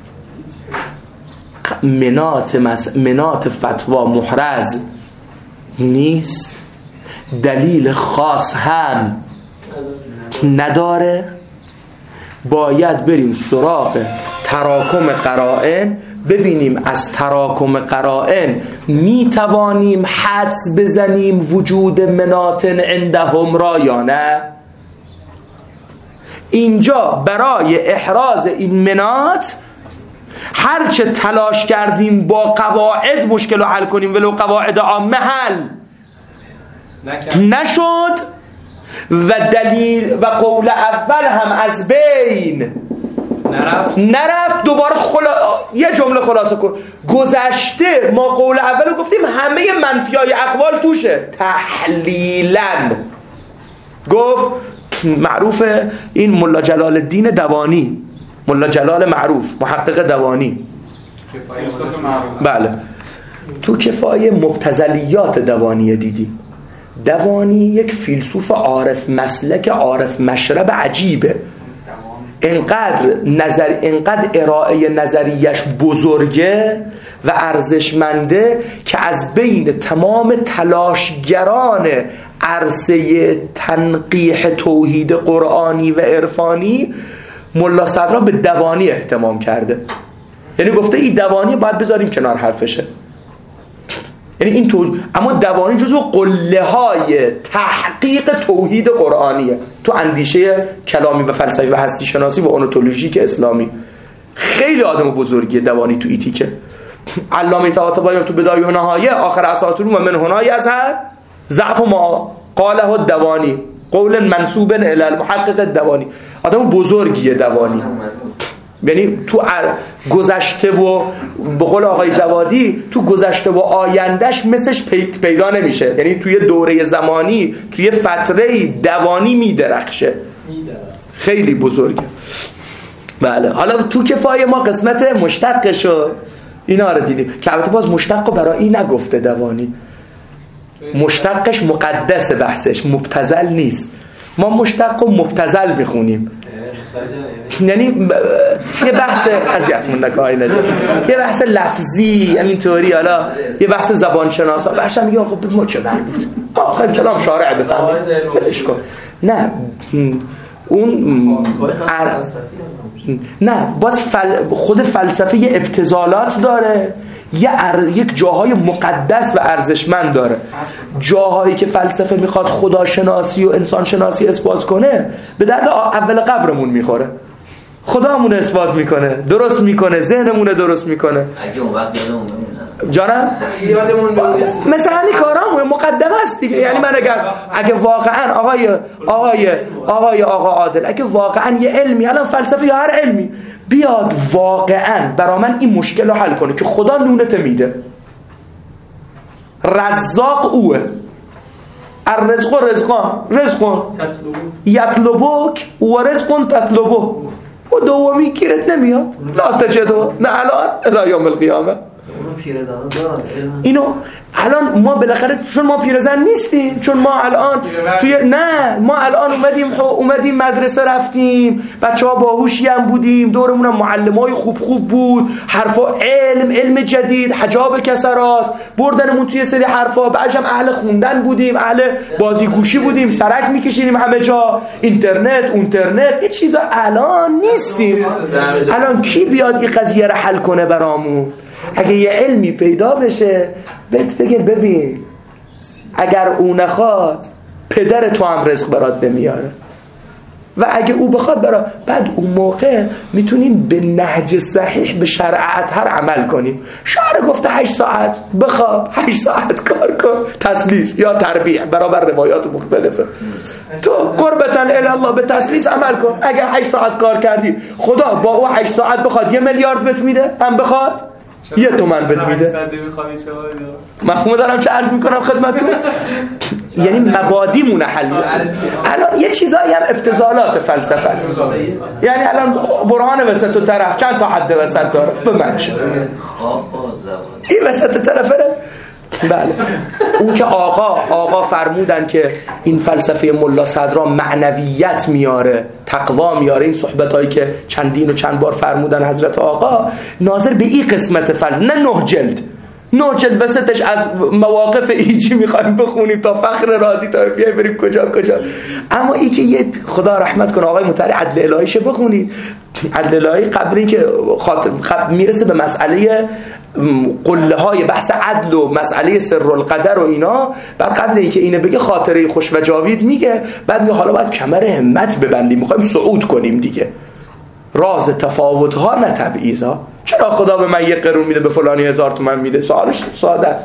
منات مس... منات فتوا محرز نیست، دلیل خاص هم نداره. باید بریم سراغ تراکم قرائن، ببینیم از تراکم قرائن می توانیم حدس بزنیم وجود منات عندهم را یا نه. اینجا برای احراز این منات هرچه تلاش کردیم با قواعد مشکل رو حل کنیم، ولو قواعد عامه حل نشد و دلیل و قول اول هم از بین نرفت نرفت دوباره خلا... یه جمله خلاصه کن. گذشته ما قول اول گفتیم همه منفیای اقوال توشه. تحلیلاً گفت معروف این ملا جلال الدین دوانی، ملا جلال معروف محقق دوانی، بله تو کفایه مبتذلیات دوانی دیدی. دوانی یک فیلسوف عارف مسلک عارف مشرب عجیبه. انقدر نظر انقدر ارائه نظریش بزرگه و ارزشمنده که از بین تمام تلاشگران عرصه تنقیح توحید قرآنی و عرفانی ملا صدرا به دوانی اهتمام کرده. یعنی گفته این دوانی باید بذاریم کنار حرفشه. یعنی این تو اما دوانی جزو قله های تحقیق توحید قرآنیه تو اندیشه کلامی و فلسفی و هستی شناسی و اونتولوژیک اسلامی. خیلی آدم بزرگیه دوانی تو ایتیکه. علامه طباطبایی تو بدایه و نهایه آخر اساطیر و من هنای از هر ضعف ما قاله دوانی قول منسوب الی المحقق دوانی. آدم بزرگیه دوانی. یعنی تو گذشته و به قول آقای جوادی تو گذشته و آیندهش مثلش پیدا نمیشه. یعنی توی دوره زمانی توی فتره دوانی میدرخشه، خیلی بزرگه. بله حالا تو کفایه ما قسمت مشتقشو اینا رو دیدیم که البته باز مشتق برای این نگفته دوانی. مشتقش مقدس بحثش مبتذل نیست. ما مشتق و مبتذل میخونیم. یعنی یه بحث اذیتمون نکای نجات یه بحث لفظی همینطوری، حالا یه بحث زبان شناسا بحثم میگه آقا ما چه مربوط آخر کلام شارع بفهمیم بدش کن. نه اون ار... نه باز فل... خود فلسفه یه ابتذالات داره، یه ار... یک جاهای مقدس و ارزشمند داره. جاهایی که فلسفه میخواد خداشناسی و انسان شناسی اثبات کنه به درد اول قبرمون میخوره. خدامون اثبات میکنه، درست میکنه، ذهنمون درست میکنه. اگه اون وقت یادمون بمونه جانم یادمون بمونه مثلا این کارامون مقدمه است دیگه. یعنی من اگر اگه واقعا آقای آقای آقای آقا عادل اگه واقعا یه علمی الان فلسفه یا هر علمی بیاد واقعا برا من این مشکل رو حل کنه که خدا نونت میده، رزاق اوه، الرزق رزقان رزقان یطلبوک و رزقان تطلبو و دومی گیرت نمیاد لا تجدو نه الان الی یوم القیامه. اینو الان ما بالاخره چون ما پیرزن نیستیم، چون ما الان توی نه ما الان اومدیم اومدیم مدرسه رفتیم، بچه‌ها باهوشی هم بودیم، دورمون هم معلمای خوب خوب بود، حرفا علم علم جدید، حجاب کسرات بردنمون توی سری حرفا، بعدم اهل خوندن بودیم، اهل بازیگوشی بودیم، سرک میکشیدیم همه جا، اینترنت اینترنت یه چیزا الان نیستیم. الان کی بیاد این قضیه رو حل کنه برامون؟ اگه یه علمی پیدا بشه بهت بگه ببین اگر او نخواد پدر تو هم رزق برات نمیاره و اگه او بخواد برات، بعد اون موقع میتونیم به نهج صحیح به شرع هر عمل کنیم. شارع گفته هشت ساعت بخواب، هشت ساعت کار کن، تسلیس یا تربیع برابر روایات مختلفه. تو قربتن الی الله به تسلیث عمل کن. اگر هشت ساعت کار کردی خدا با او هشت ساعت بخواد یه میلیارد بهت میده، هم بخواد یه تومن بهت میده. مفهوم دارم چه عرض میکنم خدمتتون؟ یعنی مبادیمون حل. الان یه چیزایی هم ابتذالات فلسفه است. یعنی الان برهان وسط و طرف چند تا حد وسط داره بمنشه این وسط طرفه. بله اون که آقا آقا فرمودن که این فلسفه ملا صدرا معنویت میاره، تقوا میاره، این صحبتایی که چندین و چند بار فرمودن حضرت آقا ناظر به این قسمت فلسفه، نه نه جلد نه جلد وسطش از مواقف ایجی میخوایم بخونیم تا فخر رازی تا بیایم بریم کجا کجا. اما این که یه خدا رحمت کنه آقای مطهری عدل الهیش بخونید. عدل الهی قبل این که خاطب میرسه به مسئله قله های بحث عدل و مسئله سر القدر و اینا، بعد قبل اینکه اینه بگه خاطره خوش و جاوید میگه، بعد میگه حالا باید کمر همت ببندیم، میخوایم صعود کنیم دیگه. راز تفاوت ها نه تبعیض ها. چرا خدا به من یک قرون میده به فلانی هزار تومن میده؟ سوالش ساده است.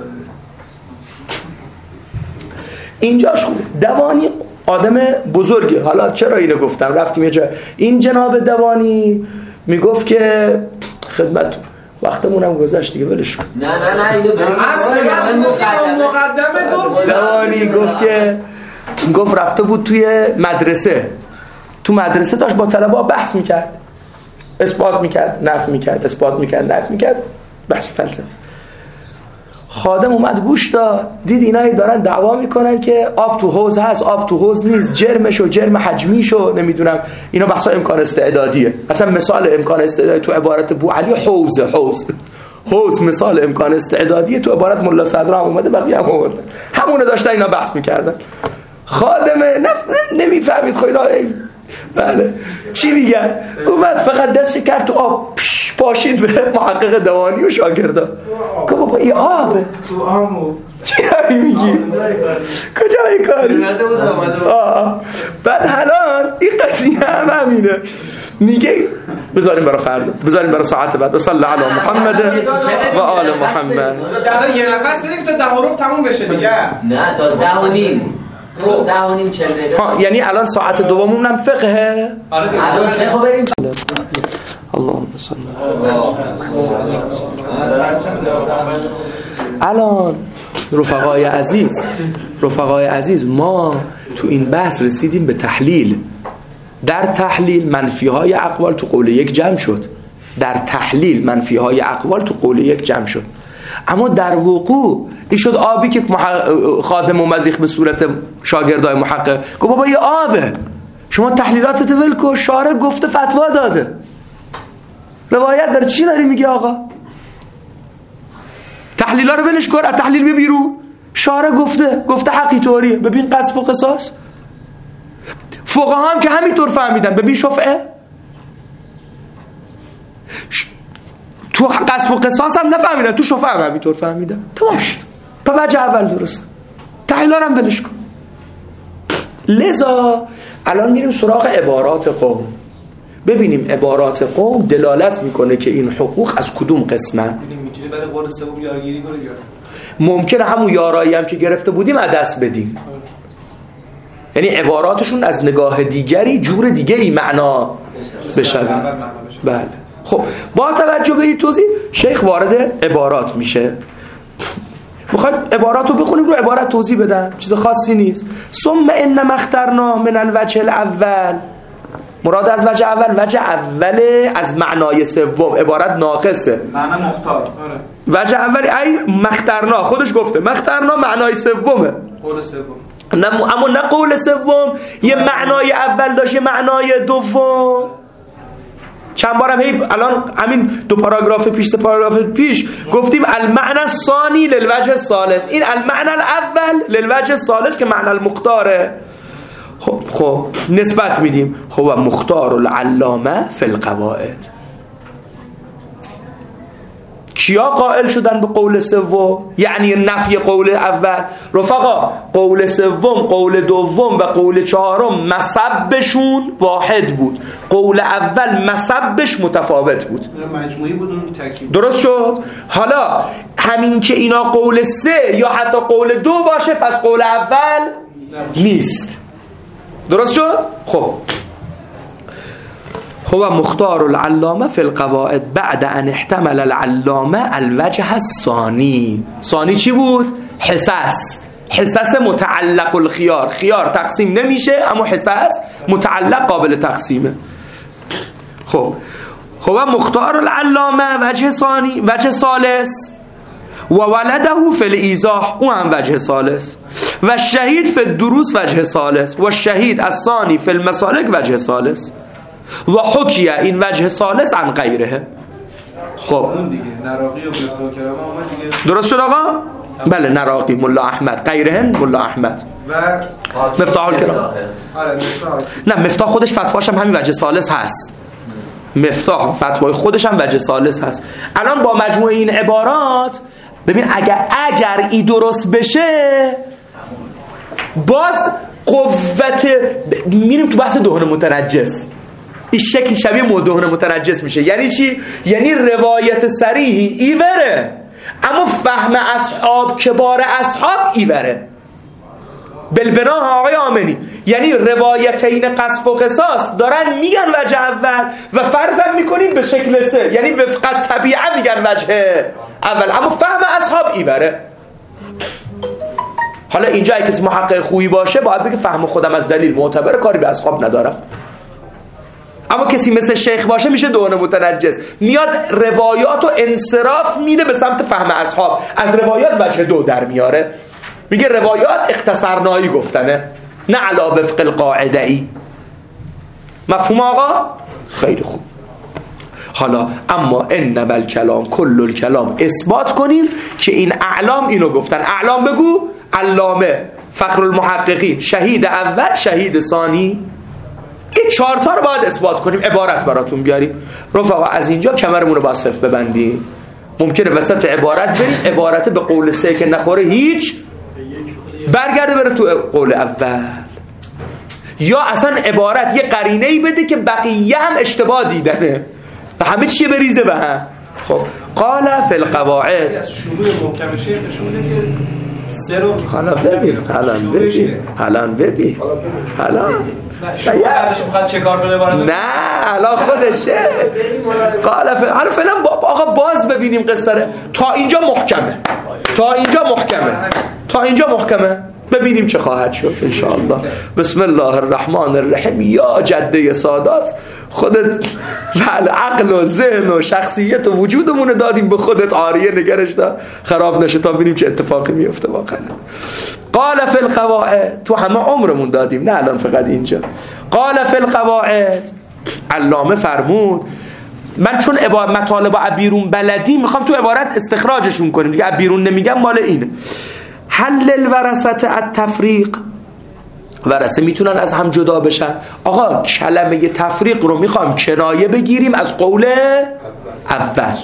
اینجاش خوب. دوانی آدم بزرگه. حالا چرا اینو گفتم؟ رفتیم یه جا این جناب دوانی میگفت که خدمت وقتمونم گذشت دیگه ولش کن. نه نه نه اینو اصلا مقدمه گفت. دوانی گفت که گفت رفته بود توی مدرسه، تو مدرسه داشت با طلبه بحث میکرد، اثبات میکرد، نفی میکرد، اثبات میکرد، نفی میکرد، بحث فلسفه. خادم اومد گوش داد، دید اینایی دارن دعوا میکنن که آب تو حوض هست، آب تو حوض نیست، جرمش و جرم حجمیش و نمیدونم اینا، بحثا امکان استعدادیه. اصلا مثال امکان استعدادی تو عبارت بو علی حوض حوض حوض مثال امکان استعدادیه، تو عبارت ملا صدرا هم اومده، بقیه هم اومده، همونه داشتن اینا بحث میکردن. خادم نمیفهمید خب اینا بله چی میگن، اومد فقط دستش کرد تو آب پاشید به محقق دوانی و شاگردا که بابا این آبه تو آمو چی همی میگی کجای کاری. بعد الان این قضیه هم همینه، میگه بذاریم برای فردا، بذاریم برای ساعت بعد. صلی علی محمد و آل محمد. یه نفس بده که تا ده و ربع تموم بشه دیگه. نه تا ده و نیم ده و نیم چل دقیقه. ها یعنی الان ساعت دوممون هم فقهه. الان فقه بریم. اللهم صل. الان رفقای عزیز رفقای عزیز ما تو این بحث رسیدیم به تحلیل. در تحلیل منفی های اقوال تو قول یک جمع شد. در تحلیل منفی های اقوال تو قول یک جمع شد. اما در وقوع این شد آبی که خادم اومد ریخت به صورت شاگردای محقق. گفت بابا یه آبه، شما تحلیلاتت ول کن، شارع گفته فتوا داده، روایت داره، چی داری میگی آقا؟ تحلیلا رو ولش کن، از تحلیل بیا بیرون. شارع گفته گفته حقی طوریه، ببین قصف و قصاص. فقها هم که همینطور فهمیدن، ببین شفعه ش... تو قصف و قصاص هم نفهمیدن، تو شفعه هم همینطور فهمیدن. تمام شد. پا وجه اول درست، تحلیلا هم ولش کن. لذا الان میریم سراغ عبارات قوم، ببینیم عبارات قوم دلالت میکنه که این حقوق از کدوم قسمه. میتونی برای قول سوم یارگیری کنی یا ممکنه همون یارایی هم که گرفته بودیم از دست بدیم. یعنی عباراتشون از نگاه دیگری جور دیگه ای معنا بشن. بله خب با توجه به این توضیح شیخ وارد عبارات میشه. میخواید عبارات رو بخونیم، رو عبارت توضیح بدم، چیز خاصی نیست. ثم ان مخترنا من الوجه الاول، مراد از وجه اول وجه اول از معنای سوم، عبارت ناقصه، معنی مختار. وجه اول ای مخترنا، خودش گفته مخترنا معنای سومه، قول سوم. نه اما نه قول سوم، یه معنای اول داشت یه معنای دوم. چند بارم هی الان همین دو پاراگراف پیش سه پاراگراف پیش گفتیم المعنى الثانی للوجه الثالث، این المعنى الاول للوجه الثالث که معنی المختاره. خب خب نسبت میدیم هو مختار العلامه فی القواعد. کیا قائل شدن به قول سوم؟ یعنی نفی قول اول. رفقا قول سوم، قول دوم و قول چهارم مصبشون واحد بود، قول اول مصبش متفاوت بود، مجموعی بود اون ترکیب. درست شد؟ حالا همین که اینا قول سه یا حتی قول دو باشه پس قول اول نیست. درست شد؟ خب هو مختار العلامه فی القواعد بعد ان احتمل العلامه الوجه الثانی. ثانی چی بود؟ حساس. حساس متعلق الخيار. خيار تقسیم نمیشه اما حساس متعلق قابل تقسیمه. خب هو مختار العلامه وجه ثانی، وجه ثالث، و ولده فی الایضاح اون هم وجه ثالث، و الشهید فی الدروس وجه ثالث، و الشهید الثانی فی المسالک وجه ثالث، و حکیه این وجه ثالث عن غیره. خب اون دیگه نراقی و مفتاح کرامه اومد دیگه. درست شد آقا؟ بله نراقی، ملا احمد، غیره ملا احمد و مفتاح الکرام. آره مفتاح. نه مفتاح خودش فتواش هم همین وجه ثالث هست. مفتاح فتوای خودش هم وجه ثالث هست. الان با مجموع این عبارات ببین اگر اگر ای درست بشه باز قوت میریم تو بحث دهن متنجس. این شکل شبیه دهن متنجس میشه. یعنی چی؟ یعنی روایت صریح ایوره اما فهم اصحاب کبار اصحاب ایوره. بالبنا آقای آمنی، یعنی روایتین قصف و قصاص دارن میگن وجه اول و فرضم میکنین به شکل سه، یعنی وفق طبیعه میگن وجه اول اما فهم اصحاب ایوره. حالا اینجا اگه کسی محقق خوبی باشه باید بگه فهم خودم از دلیل معتبر، کاری به اصحاب ندارم. اما کسی مثل شیخ باشه میشه دهن متنجس، میاد روایات و انصراف میده به سمت فهم اصحاب، از روایات وجه دو در میاره، میگه روایات اختصرنایی گفتنه نه علا وفق القاعده ای. مفهوم آقا؟ خیلی خوب. حالا اما ان الکلام کل الکلام اثبات کنیم که این اعلام اینو گفتن. اعلام بگو علامه، فخر المحققین، شهید اول، شهید ثانی. این چهار تا رو باید اثبات کنیم. عبارت براتون بیاریم رفقا. از اینجا کمرمون رو باید صف ببندیم. ممکنه وسط عبارت بریم عبارت به قول سه که نخوره هیچ برگرده بره تو قول اول، یا اصلا عبارت یه قرینه‌ای بده که بقیه هم اشتباه دیدنه و همه چیه بریزه به هم. خب قال فی القواعد از شروع محکم شیخ نشون میده که سه رو حالا ببین حالا ببین حالا ببین حالا شما بعدش میخواد چه کار کنه عبارت؟ نه حالا خودشه. قال فی حالا فعلا آقا باز ببینیم قصه تا اینجا محکمه، تا اینجا محکمه، تا اینجا محکمه. ببینیم چه خواهد شد ان شاء الله. بسم الله الرحمن الرحیم. یا جده سادات، خودت بله عقل و ذهن و شخصیت و وجودمون دادیم به خودت، عاریه نگرش دار خراب نشه تا ببینیم چه اتفاقی میفته واقعا. قال فی القواعد، تو همه عمرمون دادیم نه الان فقط اینجا. قال فی القواعد، علامه فرمود من چون عبارت مطالب عبیرون بلدی میخوام تو عبارت استخراجشون کنیم دیگه، عبیرون نمیگم مال اینه. حل الورثه التفریق، ورثه میتونن از هم جدا بشن. آقا کلمه تفریق رو میخوام کنایه بگیریم از قول اول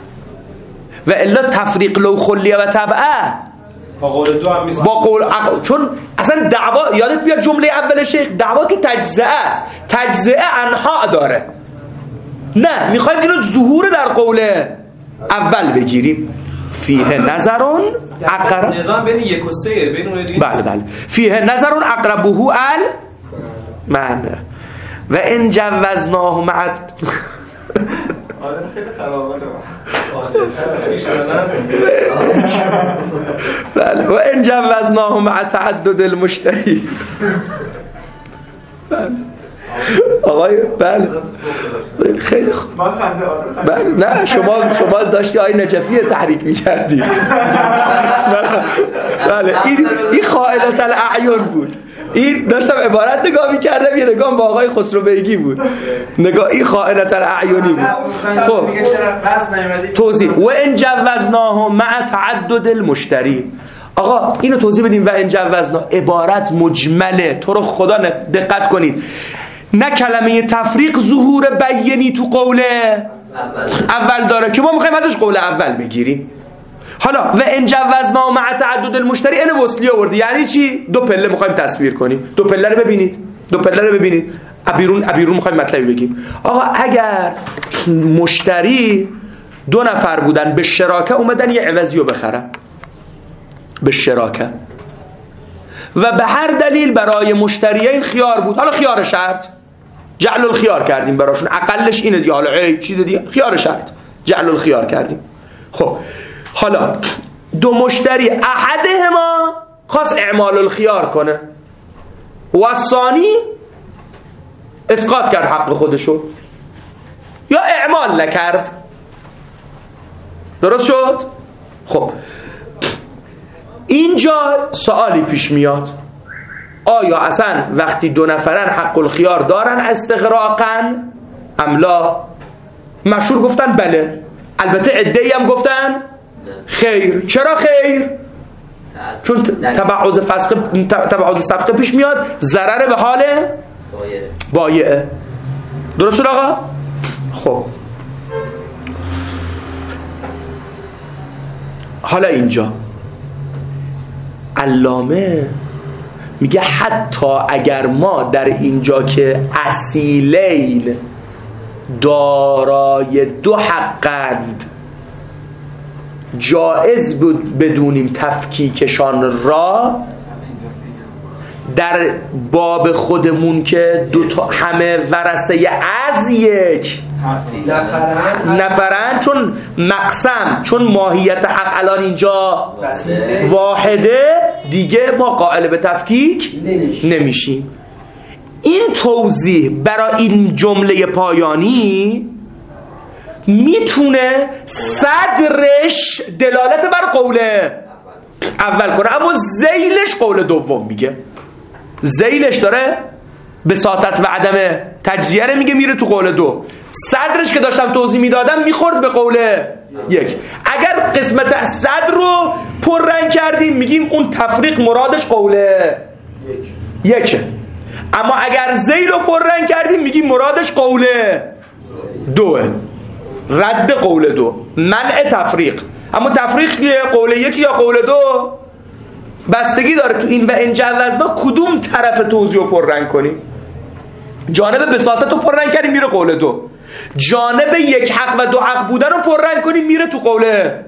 و الا تفریق لو خلیه و تبعه با قول دو هم میسن. با قول اق... چون اصلا دعوا یادت بیاد جمله اول شیخ دعوا تو تجزئه است، تجزئه انها داره. نه میخوایم اینو ظهور در قول اول بگیریم. فیه نظرون اقرب، نظام بین یک و سه بین اون دیگه. بله بله. فیه نظرون اقربه ال من و ان جوزناه مع آدم خیلی خرابه. بله و ان جوزناه مع تعدد المشتری. بله آقای بله خیلی خوب. بله نه شما شما داشتی آقای نجفی تحریک می‌کردی. بله این این خائنة الاعیان بود. این داشتم عبارت نگاه می‌کردم یه نگاه با آقای خسرو بیگی بود. نگاه این خائنة الاعیانی بود. خب توضیح و ان جوزناه مع تعدد المشتری. آقا اینو توضیح بدیم. و ان جوزنا عبارت مجمله، تو رو خدا دقت کنید. نه کلمه تفریق ظهور بیانی تو قول اول داره که ما میخوایم ازش قول اول بگیریم. حالا و ان جوزنا مع تعدد المشتری این وصلی آورده یعنی چی؟ دو پله میخوایم تصویر کنیم. دو پله رو ببینید، دو پله رو ببینید. ابیرون ابیرون میخوایم مطلبی بگیم. آقا اگر مشتری دو نفر بودن به شراکه اومدن یه عوضی رو بخرن به شراکه و به هر دلیل برای مشتریین خیار بود. حالا خیار شرط جعل الخیار کردیم براشون، اقلش اینه دیگه، حالا عیب چیز دیگه، خیار شرط جعل الخیار کردیم. خب حالا دو مشتری احدهما خواست اعمال الخیار کنه و ثانی اسقاط کرد حق خودشو یا اعمال نکرد. درست شد؟ خب اینجا سوالی پیش میاد، آیا اصلا وقتی دو نفرن حق الخیار دارن استغراقا ام لا؟ مشهور گفتن بله، البته عده‌ای هم گفتن خیر. چرا خیر؟ چون تبعض فسق تبعض صفقه پیش میاد، ضرر به حال بایعه. درست شد آقا؟ خب حالا اینجا علامه میگه حتی اگر ما در اینجا که اصیلین دارای دو حقند جائز بود بدونیم تفکیکشان را، در باب خودمون که دو تا همه ورثه از یک نفرن, نفرن چون مقسم، چون ماهیت حق الان اینجا واحده دیگه، ما قائل به تفکیک نمیشیم. این توضیح برای این جمله پایانی میتونه صدرش دلالت بر قول اول کنه، اما ذیلش قول دوم میگه. ذیلش داره بساطت و عدم تجزیه میگه میره تو قول دو، صدرش که داشتم توضیح میدادم میخورد به قول یک. اگر قسمت صدر رو پررنگ کردیم میگیم اون تفریق مرادش قول یک، اما اگر ذیل رو پررنگ کردیم میگیم مرادش قول دوه، رد قول دو، منع تفریق. اما تفریق یه قول یک یا قول دو بستگی داره تو این و این جوزنا کدوم طرف توضیح رو پررنگ کنیم. جانب بساطت رو پررنگ کردیم میره قول دو، جانب یک حق و دو حق بودن رو پررنگ کنیم میره تو قول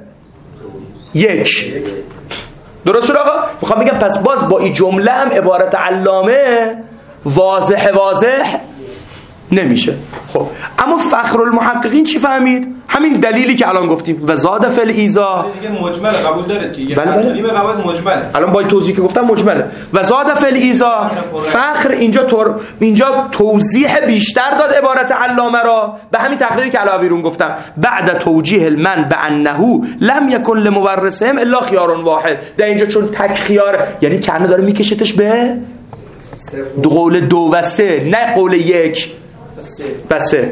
یک. درست شد آقا؟ میخوام بگم پس باز با این جمله هم عبارت علامه واضح واضح نمیشه. خب اما فخر المحققین چی فهمید؟ همین دلیلی که الان گفتیم و زاد فل ایزا دیگه مجمل قبول دارید که یه بله خطی به قواعد مجمله، الان با توضیحی که گفتم مجمله. و زاد فل ایزا فخر اینجا تور اینجا توضیح بیشتر داد عبارت علامه را به همین تقریری که علاوه بیرون گفتم، بعد توجیه المن بانه لم یکن لمورثهم الا خیار واحد. در اینجا چون تک خیار یعنی کنه داره میکشتش به دو قول دو و سه، نه قول یک بسه.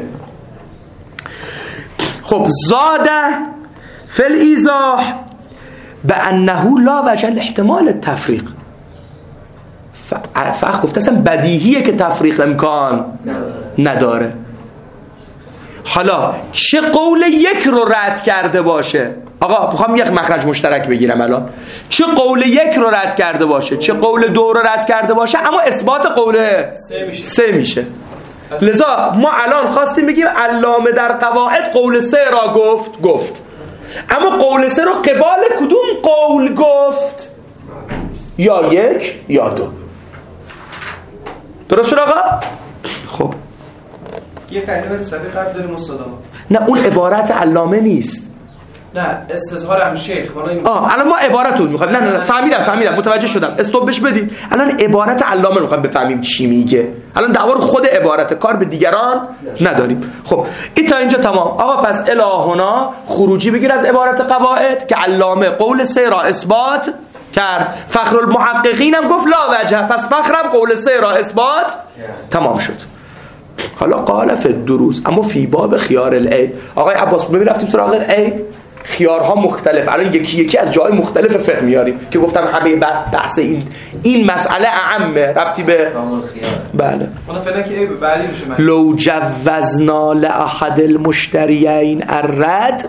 خب زاده فل ایزاح به انه لا وجه احتمال التفریق. فقط گفته اصلا بدیهیه که تفریق امکان نداره. حالا چه قول یک رو رد کرده باشه، آقا میخوام یک مخرج مشترک بگیرم الان، چه قول یک رو رد کرده باشه چه قول دو رو رد کرده باشه، اما اثبات قول سه میشه, سه میشه. لذا ما الان خواستیم بگیم علامه در قواعد قول سه را گفت گفت اما قول سه رو قبال کدوم قول گفت؟ یا یک یا دو. درست شد آقا؟ خب یه کلمه صفحه قبل داریم استاد. نه اون عبارت علامه نیست، نه استظهار هم شیخ. آه الان ما عبارت رو میخوایم. نه نه نه فهمیدم فهمیدم متوجه شدم، استوبش بدید. الان عبارت علامه رو میخوایم بفهمیم چی میگه. الان دعوا خود عبارت، کار به دیگران نداریم. خب این تا اینجا تمام. آقا پس الهنا خروجی بگیر از عبارت قواعد که علامه قول سه را اثبات کرد، فخر المحققین هم گفت لا وجه، پس فخرم قول سه را اثبات تمام شد. حالا قال فی الدروس اما فی باب خیار العیب. آقای عباس ببین رفتیم سراغ العیب، خیارها مختلف، الان یکی یکی از جای مختلف فقه میاریم که گفتم همه بحث این این مسئله اعمه ربطی به بله. اون فعلا که عیب بعدی میشه. لو جوزنا لاحد المشتریین الرد،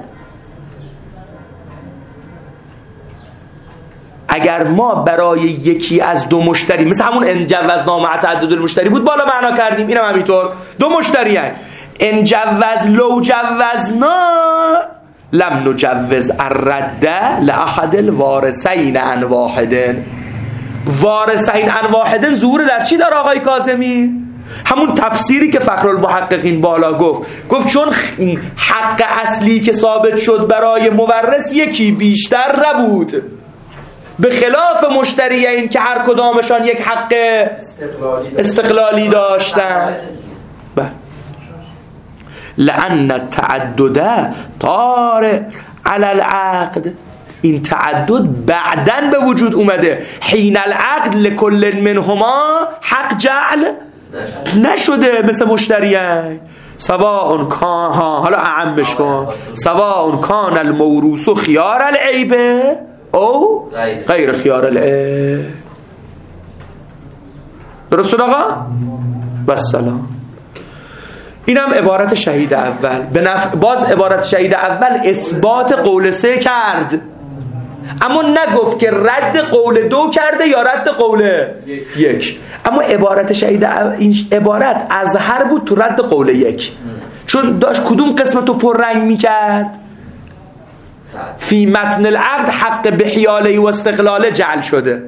اگر ما برای یکی از دو مشتری مثل همون ان جوزنا مع تعدد المشتری بود بالا معنا کردیم، اینم همینطور دو مشتری ان ان جوز لو جوزنا لم نجوز الرد لاحد الوارثین عن واحد. وارثین عن واحد ظهور در چی داره آقای کاظمی؟ همون تفسیری که فخرالمحققین بالا گفت گفت چون حق اصلی که ثابت شد برای مورث یکی بیشتر نبود، به خلاف مشتریین که هر کدامشان یک حق استقلالی داشتن. لأن التعدد طارئ علی العقد، این تعدد بعدن به وجود اومده. حین العقد لکل منهما حق جعل نشده مثل مشتریین. سواء کان، ها حالا اعمش کن، سواء کان الموروث خیار العیب او غیر خیار العیب. درست شد آقا؟ بسلام. اینم عبارت شهید اول. به نف... باز عبارت شهید اول اثبات قول سه کرد، اما نگفت که رد قول دو کرده یا رد قول یک, یک. اما عبارت شهید اول، این عبارت اظهر بود تو رد قول یک، چون داشت کدوم قسمتو پر رنگ میکرد؟ فی متن العقد حق بحیاله و استقلاله جعل شده.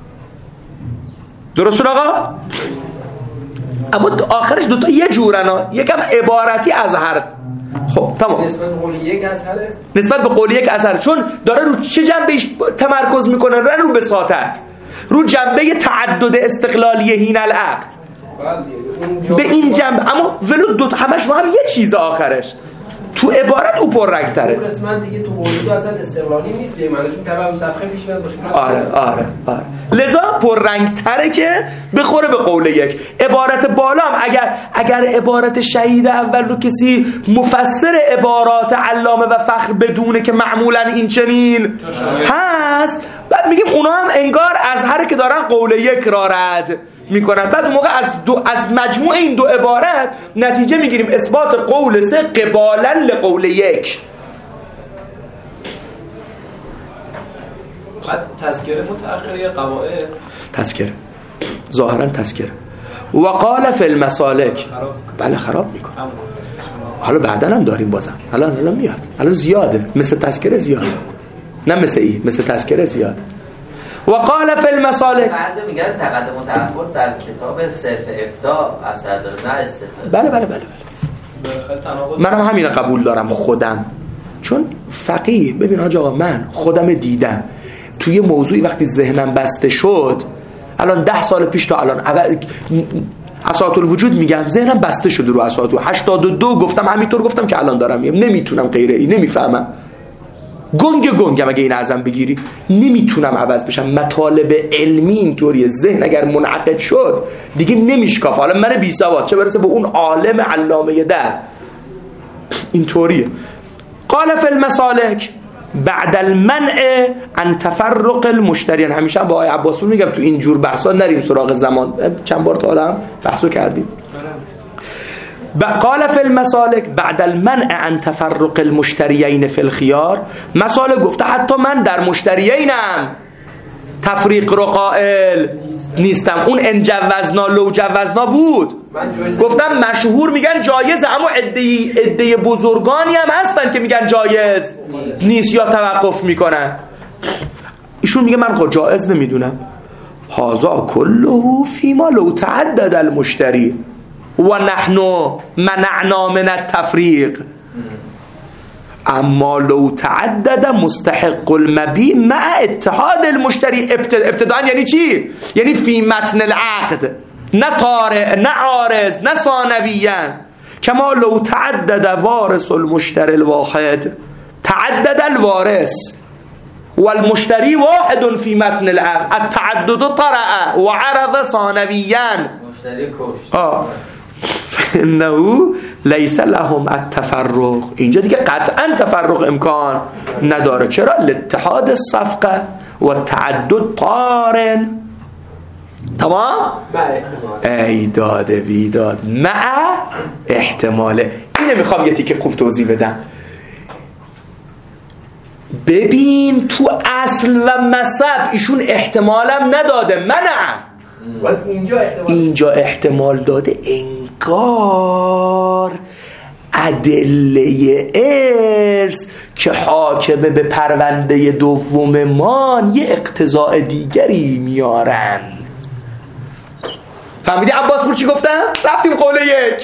درست شد آقا؟ اما آخرش دوتا یه جورن، یکم عبارتی اظهر. خب تمام. نسبت به قول یک اظهره؟ نسبت به قول یک اظهر، چون داره رو چه جنبهش تمرکز میکنه؟ رو بساطت، رو جنبه تعدد استقلالی حین العقد، به این جنبه. اما ولو دو همش رو هم یه چیز آخرش تو عبارت او پر رنگ تره. اون قسمت دیگه تو قول دو اصلا استقلالی نیست به معنی، چون تبع صفحه پیش میاد مشکلات. آره آره آره لذا پر رنگ تره که بخوره به قول یک. عبارت بالام اگر اگر عبارت شهید اول رو کسی مفسر عبارات علامه و فخر بدونه که معمولا این چنین هست، بعد میگیم اونا هم انگار اظهر که دارن قول یک را رد میکنن. بعد اون موقع از دو از مجموع این دو عبارت نتیجه میگیریم اثبات قول سه قبالا لقول یک. بعد تذکره متأخره قواعد، تذکره ظاهرا تذکره و قال فی المسالک. بله خراب میکنه. حالا بعدا هم داریم بازم، حالا الان میاد، الان زیاده، مثل تذکره زیاده، نه مثل این، مثل تذکره زیاده. و قال فی المسالک، بعضی میگن تقدم و تأخر در کتاب صرف افتاء اثر داره نه استفاده. بله بله بله بله من هم همین قبول دارم خودم، چون فقیه. ببین حاج آقا، من خودم دیدم توی موضوعی وقتی ذهنم بسته شد، الان ده سال پیش تا الان اساط الوجود میگم، ذهنم بسته شده رو اساط. هشتاد و دو گفتم همینطور گفتم که الان دارم میگم، نمیتونم غیره ای، نمیفهمم. گنگ گنگم اگه این ازم بگیری نمیتونم عوض بشم. مطالب علمی اینطوریه، ذهن اگر منعقد شد دیگه نمیشکاف. حالا من بی سواد چه برسه به اون عالم علامه در. اینطوریه. قال فی المسالک بعد المنع عن تفرق المشتریان. همیشه با آقای عباسپور میگم تو این جور بحثا نریم سراغ زمان، چند بار تا حالا بحثو کردیم. قال فی المسالک بعد المنع عن تفرق المشتریین فی الخيار. مسالک گفته حتی من در مشتریینم تفریق رو قائل نیستم. اون ان جوزنا لو جوزنا بود، گفتم مشهور میگن جایزه، اما عده عده بزرگانی هم هستن که میگن جایز نیست یا توقف میکنن. ایشون میگه من خود جایز نمیدونم. هذا كله فيما لو تعدد المشتری و نحن منعنا من التفریق. اما لو تعدد مستحق المبیع مع اتحاد المشتری. ابتداء یعنی چی؟ یعنی فی متن العقد، نه طارئ نه عارض نه ثانویاً. کما لو تعدد وارث المشتری الواحد، تعدد الوارث والمشتری واحد فی متن العقد، التعدد طرأ وعرض ثانویاً. مشتری کش آه فإنه لیس لهم التفرق. اینجا دیگه قطعا تفرق امکان نداره. چرا؟ لاتحاد الصفقه و تعدد طارن. تمام؟ ای داده بیداد مع احتماله. اینه میخوام یه تیکه خوب توضیح بدم. ببین تو اصل و مصب ایشون احتمالم نداده، منع. اینجا احتمال اینجا احتمال داده، انگار ادله ارث که حاکمه به پرونده دوم مان یه اقتضاء دیگری میارن. فهمیدی عباس پور چی گفتم؟ رفتیم قول یک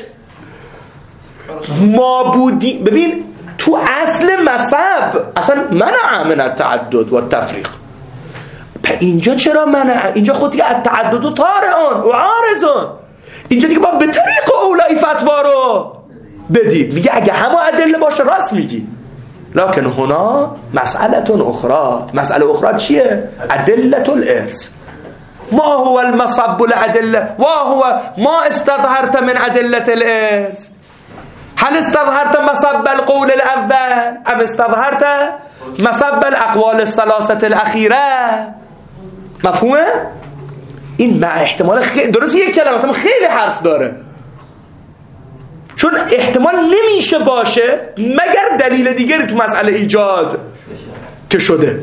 ما بودی. ببین تو اصل مذهب اصلا منع من التعدد و التفریق. اینجا چرا منع؟ اینجا خود دیگه التعدد و طارئون و عارضون. اینجا دیگه با به طریق اولای فتوا رو بدید دیگه. اگه همه ادله باشه راست میگی. لکن هنا مسئله اخرى. مسئله اخرى چیه؟ ادله الارث. ما هو المصب الادله و هو ما استظهرت من ادله الارث. هل استظهرت مصب القول الاول ام استظهرت مصب الاقوال الثلاثه الاخيره؟ مفهومه؟ این مع احتمال خیلی درست یک کلمه مثلا خیلی حرف داره، چون احتمال نمیشه باشه مگر دلیل دیگری تو مسئله ایجاد که شده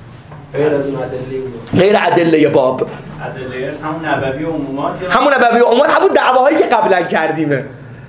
غیر ادله باب. ادله ارث همون نبوی و عمومات، همون نبوی و عمومات، همون دعواهایی که قبلا کردیمه.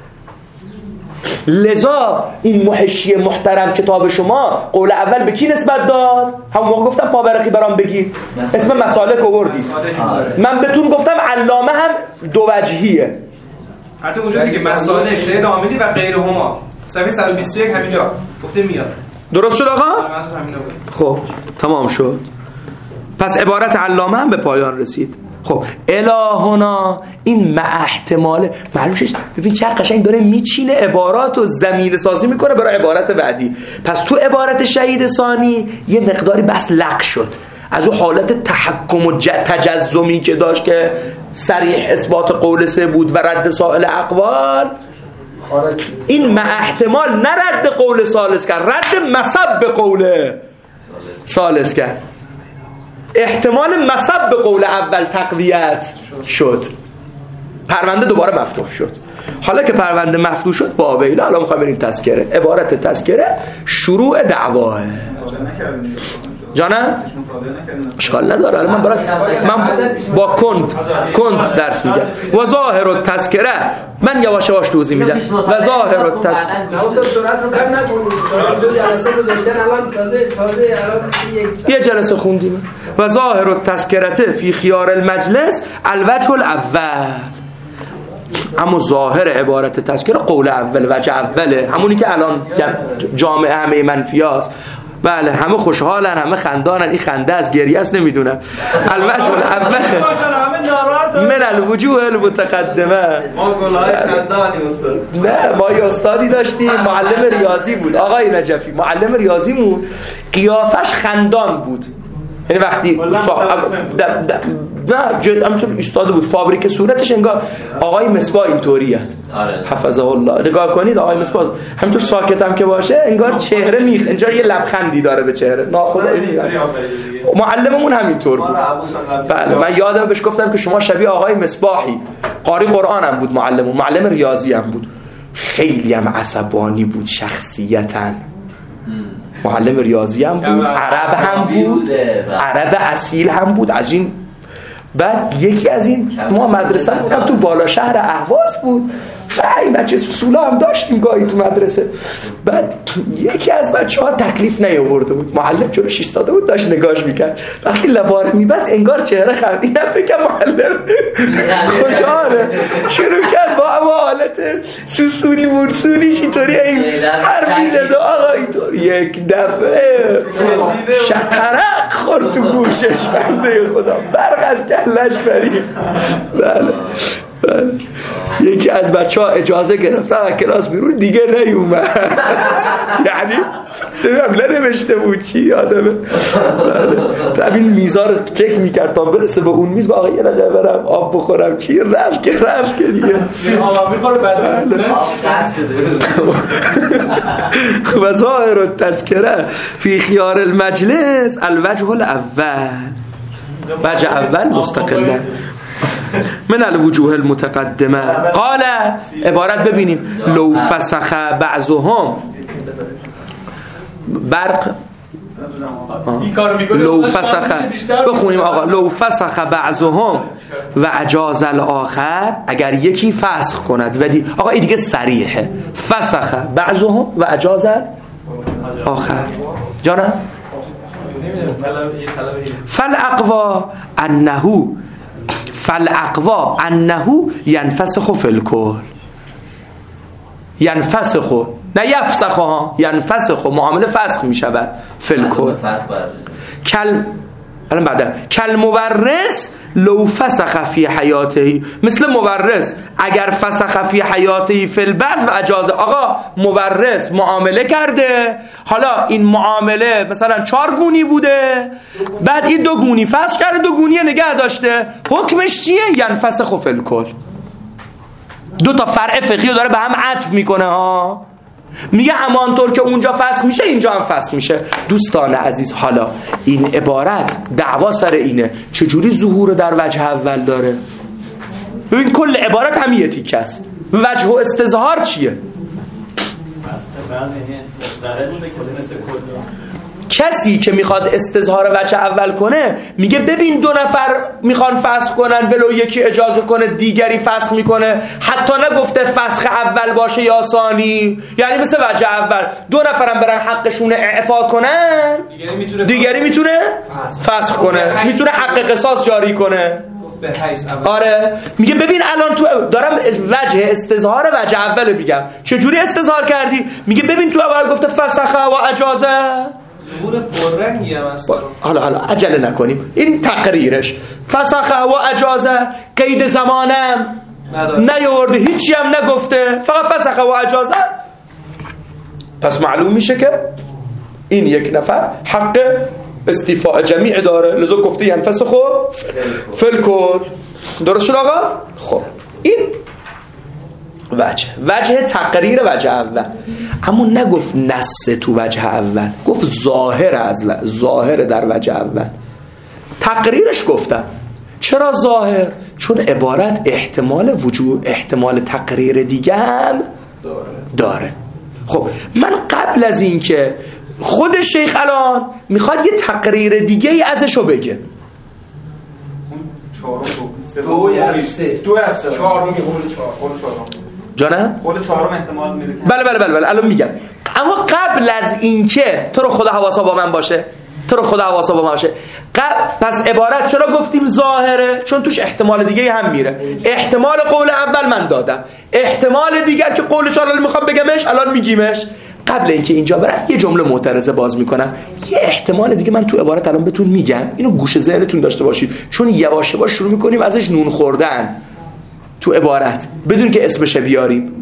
لذا این محشی محترم کتاب شما قول اول به کی نسبت داد؟ همون موقع گفتم پاورقی برام بگید اسم مسالک آوردید. من بهتون گفتم علامه هم دو وجهیه. حتی وجود میگه مسالک سید عاملی و غیرهما صفحه صد و بیست و یک همینجا گفته میاد. درست شد آقا؟ خب تمام شد. پس عبارت علامه هم به پایان رسید. خب الهنا این مع احتماله معلومش. ببین چه قشنگ داره میچینه عبارات و زمینه سازی میکنه برای عبارت بعدی. پس تو عبارت شهید ثانی یه مقداری بس لق شد از اون حالت تحکم و تجزمی که داشت که صریح اثبات قول سه بود و رد سائل اقوال. این مع احتمال نه رد قول ثالث کرد، رد مصب قول ثالث کرد. احتمال مصب به قول اول تقویت شد، پرونده دوباره مفتوح شد. حالا که پرونده مفتوح شد با ویلا الان میخوایم بریم تذکره. عبارت تذکره شروع دعواه. جانم اشکال نداره. الان من برای من با کند کند درس میگم و ظاهر التذکره من یواش یواش توضیح میدم. و ظاهر التذکره تو سرعت رو کم نکنید. دو جلسه گذاشتن الان تازه تازه الان یه جلسه خوندیم. و ظاهر التذکره فی خیار المجلس الوجه الاول. اما ظاهر عبارت تذکره قول اول، وجه اوله، همونی که الان جامعه همه منفیاست. بله همه خوشحالن، همه خندانن. این خنده از گریه است نمیدونم. الوجه الاول من الوجوه المتقدمه. ما گلای خندانی استاد. نه ما یه استادی داشتیم معلم ریاضی بود، آقای نجفی، معلم ریاضیمون قیافش خندان بود. یعنی وقتی نه جد همینطور ایستاده بود فابریک صورتش انگار آقای مصباح اینطوریه. آره حفظه الله. نگاه کنید آقای مصباح همینطور ساکت هم که باشه انگار چهره میخ اینجا یه لبخندی داره به چهره. ناخودآگاه معلممون همینطور بود. بله من یادم بهش گفتم که شما شبیه آقای مصباحی. قاری قرآن هم بود معلممون، معلم ریاضی هم بود. خیلی هم عصبانی بود شخصیتاً. معلم ریاضی هم بود، عرب هم بود، عرب اصیل هم بود. از این بعد یکی از این ما مدرسه بودم تو بالا شهر اهواز بود و این بچه سوسولا هم داشتیم گاهی تو مدرسه. بعد یکی از بچه ها تکلیف نیاورده بود، معلم جلوش ایستاده بود داشت نگاش میکرد. وقتی لباره میبست انگار چهره خندید. اینم بگم معلم خوشحاله شروع کرد با اما حالت سوسولی مرسولیش اینطوری هر میزده آقا اینطور یک دفعه شطرق خورد تو گوشش. بنده خدا برق از کلش بریم. بله بله. یکی از بچه ها اجازه گرفت و کلاس بیرون دیگه نیومد. یعنی نمیدونم ننوشته بود چی یادمه. بله. این میزا رو چک میکرد تا برسه به اون میز با آقا یه نقه برم آب بخورم چی رفت که رفت که دیگه آب میخوره بعد و ظاهر التذکره فی خیار المجلس الوجه الاول. وجه اول مستقله من الوجوه المتقدمه. قال عبارت ببینیم لو فسخ بعضهم برق این کارو میکنه لو فسخ بخونیم آقا لو فسخ بعضهم و اجاز الاخر اگر یکی فسخ کند ولی آقا این دیگه صریحه فسخ بعضهم و اجاز الاخر جانا فالاقوا انه فالاقوا انه ينفسخ في الكل ينفسخ نه یفسخ ها ينفسخ معامله فسخ می شود فی الکل کل الان بعدا کل مورث لو فسخ فی حیاته مثل مورث اگر فسخ فی حیاته فی البعض و اجازه آقا مورث معامله کرده حالا این معامله مثلا چهار گونی بوده بعد این دو گونی فسخ کرده دو گونی نگه داشته حکمش چیه ینفسخ فی الکل دو تا فرع فقهی داره به هم عطف میکنه ها میگه همانطور که اونجا فسخ میشه اینجا هم فسخ میشه. دوستان عزیز حالا این عبارت دعوا سر اینه چجوری ظهور در وجه اول داره؟ ببین کل عبارت هم یه تیکه است. وجه و استظهار چیه؟ کسی که میخواد استظهار وجه اول کنه میگه ببین دو نفر میخوان فسخ کنن ولو یکی اجازه کنه دیگری فسخ میکنه حتی نگفته فسخ اول باشه یا ثانی یعنی مثل وجه اول دو نفرم برن حقشون اعفا کنن دیگری میتونه, دیگری میتونه فسخ کنه میتونه حق قصاص جاری کنه آره میگه ببین الان تو دارم وجه استظهار وجه اول میگم چجوری استظهار کردی میگه ببین تو اول گفته فسخ و اجازه ظهور پررنگی هم هست حالا حالا عجله نکنیم این تقریرش فسخ و اجازه قید زمانم نیورده هیچی هم نگفته فقط فسخ و اجازه پس معلوم میشه که این یک نفر حق استیفاء جمیع داره لذا گفته ینفسخ فالکل درست شد آقا؟ خب این وجه وجه تقریر وجه اول اما نگفت نص تو وجه اول گفت ظاهر از ظاهر در وجه اول تقریرش گفتم چرا ظاهر؟ چون عبارت احتمال وجود احتمال تقریر دیگه هم داره. خب من قبل از این که خود شیخ الان میخواد یه تقریر دیگه ای ازشو بگه دو یا سه دو یا سه چهار میگه قول چهار قول چهار جانم قول چهارم احتمال میره بله بله بله بله الان میگم اما قبل از اینکه تو رو خدا حواسا با من باشه تو رو خدا حواسا با من باشه قبل پس عبارت چرا گفتیم ظاهره؟ چون توش احتمال دیگه هم میره. احتمال قول اول من دادم احتمال دیگر که قول چهار الان میخوام بگمش الان میگیمش قبل اینکه اینجا برم یه جمله معترضه باز میکنم یه احتمال دیگه من تو عبارت الان بهتون میگم اینو گوش ذهنتون داشته باشید چون یواش یواش شروع میکنیم ازش نون خوردن تو عبارت بدون که اسمش بیاریم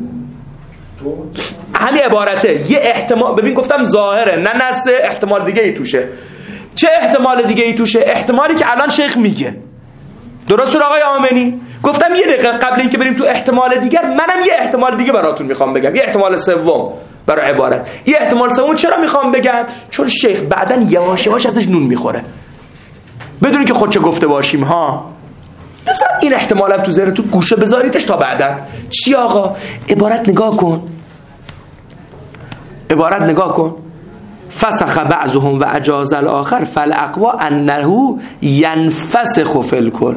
همین عبارته یه احتمال ببین گفتم ظاهره نه نص احتمال دیگه ای توشه چه احتمال دیگه ای توشه احتمالی که الان شیخ میگه درست شد آقای آمنی گفتم یه دقیقه قبل اینکه بریم تو احتمال دیگر منم یه احتمال دیگه براتون میخوام بگم یه احتمال سوم برای عبارت یه احتمال سوم چرا میخوام بگم چون شیخ بعدن یواش یواش ازش نون میخوره بدون که خودشو گفته باشیم ها مثلا این احتمالم تو ذهن تو گوشه بذاریدش تا بعدن چی آقا عبارت نگاه کن عبارت نگاه کن فسخ بعضهم و اجاز الاخر فالاقوا انه ينفسخ في الكل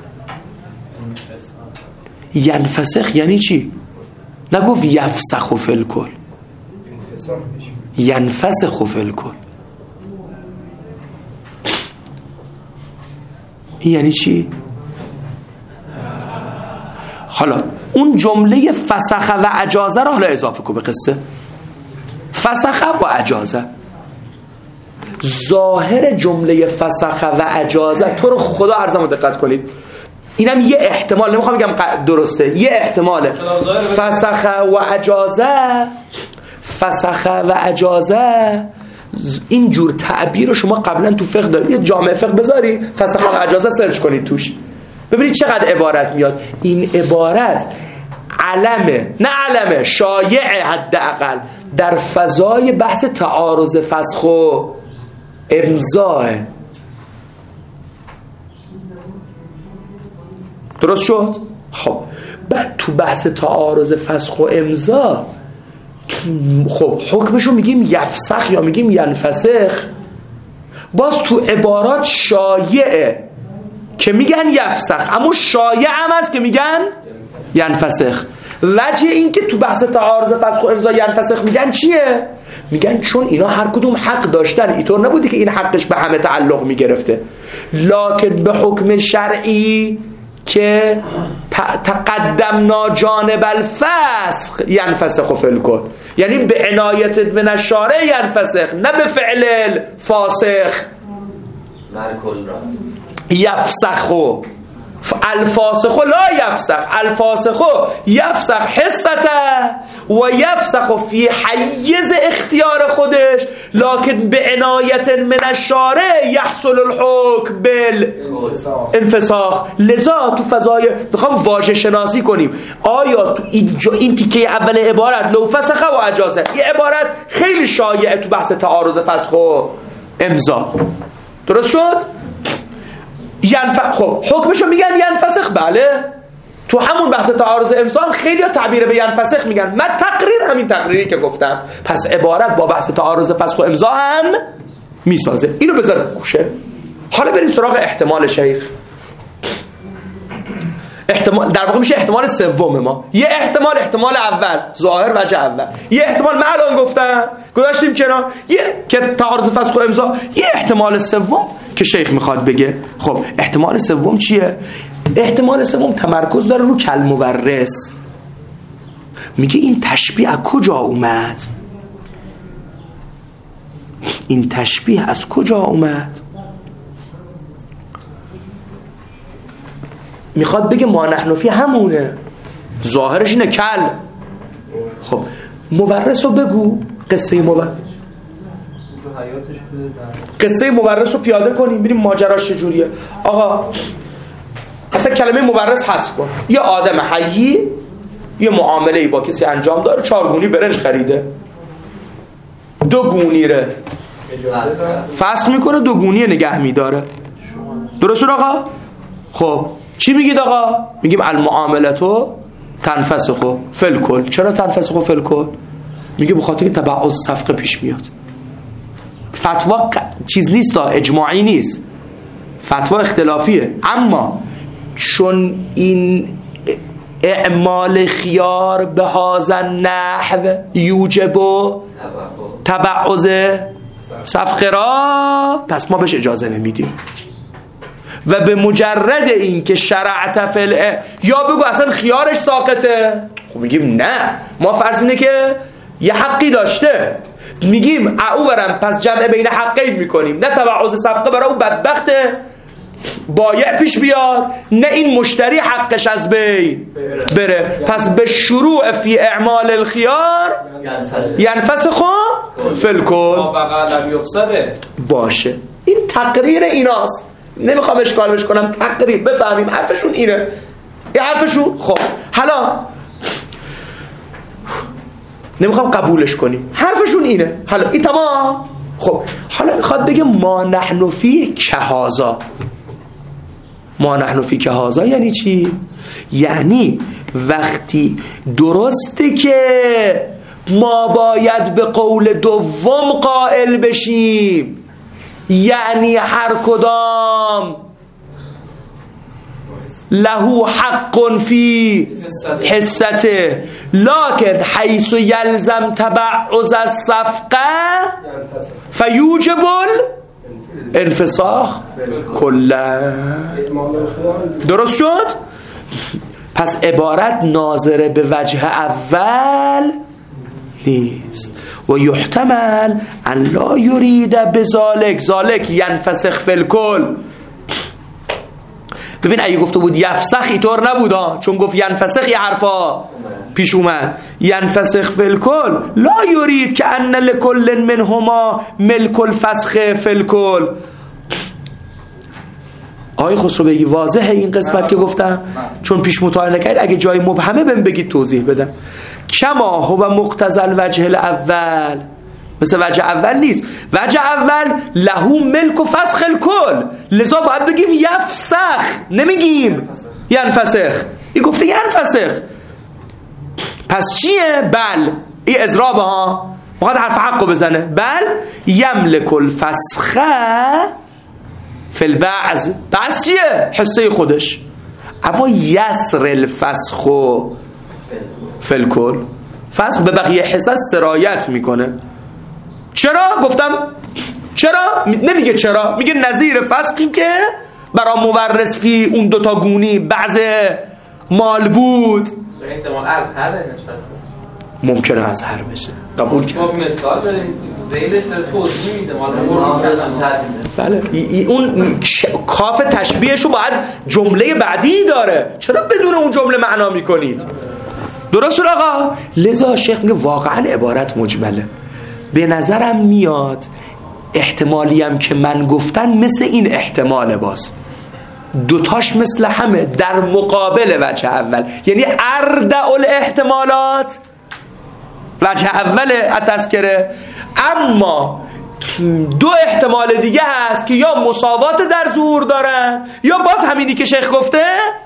ینفسخ یعنی چی؟ نگفت یفسخ فی الکل ینفسخ فی الکل این یعنی چی؟ حالا اون جمله فسخ و اجازه را حالا اضافه کن به قصه فسخ و اجازه ظاهر جمله فسخ و اجازه تو رو خدا عرضمو دقت کنید اینم یه احتمال نمیخوام بگم درسته یه احتماله فسخ و اجازه فسخ و اجازه این جور تعبیر رو شما قبلا تو فقه دارید یه جامعه فقه بذاری فسخ و اجازه سرچ کنید توش ببینید چقدر عبارت میاد این عبارت علمه نه علمه شایعه حداقل در فضای بحث تعارض فسخ و امضاه درست شد؟ خب بعد تو بحث تعارض فسخ و امضا خب حکمشو میگیم یفسخ یا میگیم ینفسخ باز تو عبارات شایعه که میگن یفسخ، اما شایع هم هست که میگن ینفسخ. وجه این که تو بحث تعارض فسخ و امضا ینفسخ میگن چیه؟ میگن چون اینا هر کدوم حق داشتن، اینطور نبوده که این حقش به همه تعلق میگرفته، لکن به حکم شرعی که تقدمنا جانب الفسخ ینفسخ فی الکل، یعنی به عنایت من الشارع ینفسخ، نه به فعل الفاسخ مرکل را یفسخو. الفاسخو لا یفسخ، الفاسخو یفسخ حسته و یفسخ فی حیز اختیار خودش، لکن به عنایت من الشارع یحصل الحکم بالانفساخ. لذا تو فضای میخوام واژه شناسی کنیم، آیا تو اینجا این تیکه اول عبارت لو فسخه و اجازه، یه عبارت خیلی شایعه تو بحث تعارض فسخ و امضا، درست شد؟ ینفسخ، خب حکمشو میگن ینفسخ، بله تو همون بحث تعارض امضا خیلی ها تعبیر به ینفسخ میگن، من تقریر همین تقریری که گفتم، پس عبارت با بحث تعارض فسخ و امضا هم میسازه. اینو بذار گوشه. حالا بریم سراغ احتمال شیخ. احتمال در واقع میشه احتمال سوم ما. یه احتمال احتمال اول ظاهر وجه اول، یه احتمال من الان گفتم گذاشتیم کنار، یه که تعارض فسخ و امضا، یه احتمال سوم که شیخ میخواد بگه. خب احتمال سوم چیه؟ احتمال سوم تمرکز داره رو کلمورث. میگه این تشبیه از کجا اومد؟ این تشبیه از کجا اومد؟ میخواد بگه ما نحن فی همونه، ظاهرش اینه کل. خب مورث رو بگو، قصه مورث قصه مورث رو پیاده کنیم ببینیم ماجراش چجوریه. آقا اصلا کلمه مورث حذف کن، یه آدم حیی یه معامله با کسی انجام داره، چهار گونی برنج خریده، دو گونی ره فصل میکنه، دو گونی نگه میداره، درست شد آقا؟ خب چی میگید آقا؟ میگیم المعاملتو تنفسخو فی الکل. چرا تنفسخو فی الکل؟ میگه بخاطر که تبعض صفقه پیش میاد. فتوا چیز نیست، اجماعی نیست، فتوا اختلافیه، اما چون این اعمال خیار به هذا نحو یوجب تبعض صفقه را، پس ما بهش اجازه نمیدیم. و به مجرد این که شرعت فعل، یا بگو اصلا خیارش ساقطه، خب میگیم نه، ما فرض اینه که یه حقی داشته، میگیم او برم پس جمع بین حقین میکنیم، نه تبعض صفقه برای او بدبخت بایع پیش بیاد، نه این مشتری حقش از بین بره. پس به شروع فی اعمال الخیار ینفسخ فی الکل باشه. این تقریر ایناست، نمیخوام اشکال بش کنم، تقریر بفهمیم حرفشون اینه، این حرفشون. خب حالا نمیخوام قبولش کنیم، حرفشون اینه، حالا این تمام. خب حالا میخواد بگه ما نحن فی کهازا. ما نحن فی کهازا یعنی چی؟ یعنی وقتی درسته که ما باید به قول دوم قائل بشیم، یعنی هر کدام له حق فی حصته، لکن حیث یلزم تبعض الصفقه فیوجب الانفساخ کلا. درست شد؟ پس عبارت ناظره به وجه اول نیست و یحتمل ان لا یرید بذالک ذالک ینفسخ فی الکل. ببین اگه گفته بود یفسخ اینطور نبود ها، چون گفت ینفسخ یه حرفا پیش اومد، ینفسخ فی الکل لا یرید که ان لکل منهما ملک الفسخ فی الکل. آقای خسروبگی واضحه این قسمت که گفتم؟ چون پیش مطالعه نکرد، اگه جای مبهمه بهم بگید توضیح بدم. کما هو مقتضی الوجه الاول، مثل وجه اول نیست، وجه اول لهو ملک و فسخ الکل، لذا باید بگیم یفسخ، نمیگیم ینفسخ. این گفته ینفسخ، پس چیه؟ بل این اضرابه ها، میخواد حرف حقو بزنه. بل یملک الفسخه فی البعض. بعض چیه؟ حصه خودش. اما یسر الفسخ فی الکل، فسخ به بقیه حصص سرایت میکنه. چرا؟ گفتم چرا؟ نمیگه چرا، میگه نظیر فسخی که برای مورث فی اون دوتا گونی بعض مال بود احتمال از هر ممکنه از هر بشه. قبول کرد. خب مثال داریم زیلش داره توضیح میده مال بله اون کاف تشبیهش رو باید جمله بعدی داره، چرا بدون اون جمله معنا میکنید؟ درست شد آقا؟ لذا شیخ میگه واقعا عبارت مجمله. به نظرم میاد احتمالی هم که من گفتن مثل این احتمال باز دوتاش مثل همه در مقابل وجه اول، یعنی اردع الاحتمالات وجه اول التذکره. اما دو احتمال دیگه هست که یا مساوات در ظهور دارن یا باز همینی که شیخ گفته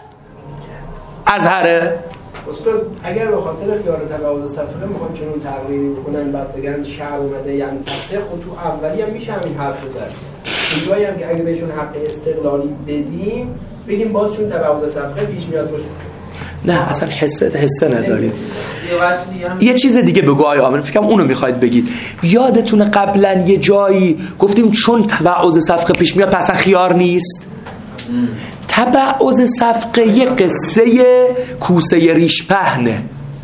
اظهره. استاد اگر به خاطر خیار تبعوض صفقه میخوان چنون تقریری بکنن بعد بگن شرع اومده یعنی فسخ، خود تو اولی هم میشه همین حرف رو زد. اینجایی هم که اگه بهشون حق استقلالی بدیم بگیم باز چون تبعوض صفقه پیش میاد باشه. نه اصلا حسه حسه نداریم. یه چیز دیگه بگو آقای عامر، فکر کنم اونو میخواید بگید. یادتونه قبلا یه جایی گفتیم چون تبعوض صفقه پیش میاد پس خیار نیست؟ تبعوض صفقه یه قصه کوسه ریش پهنه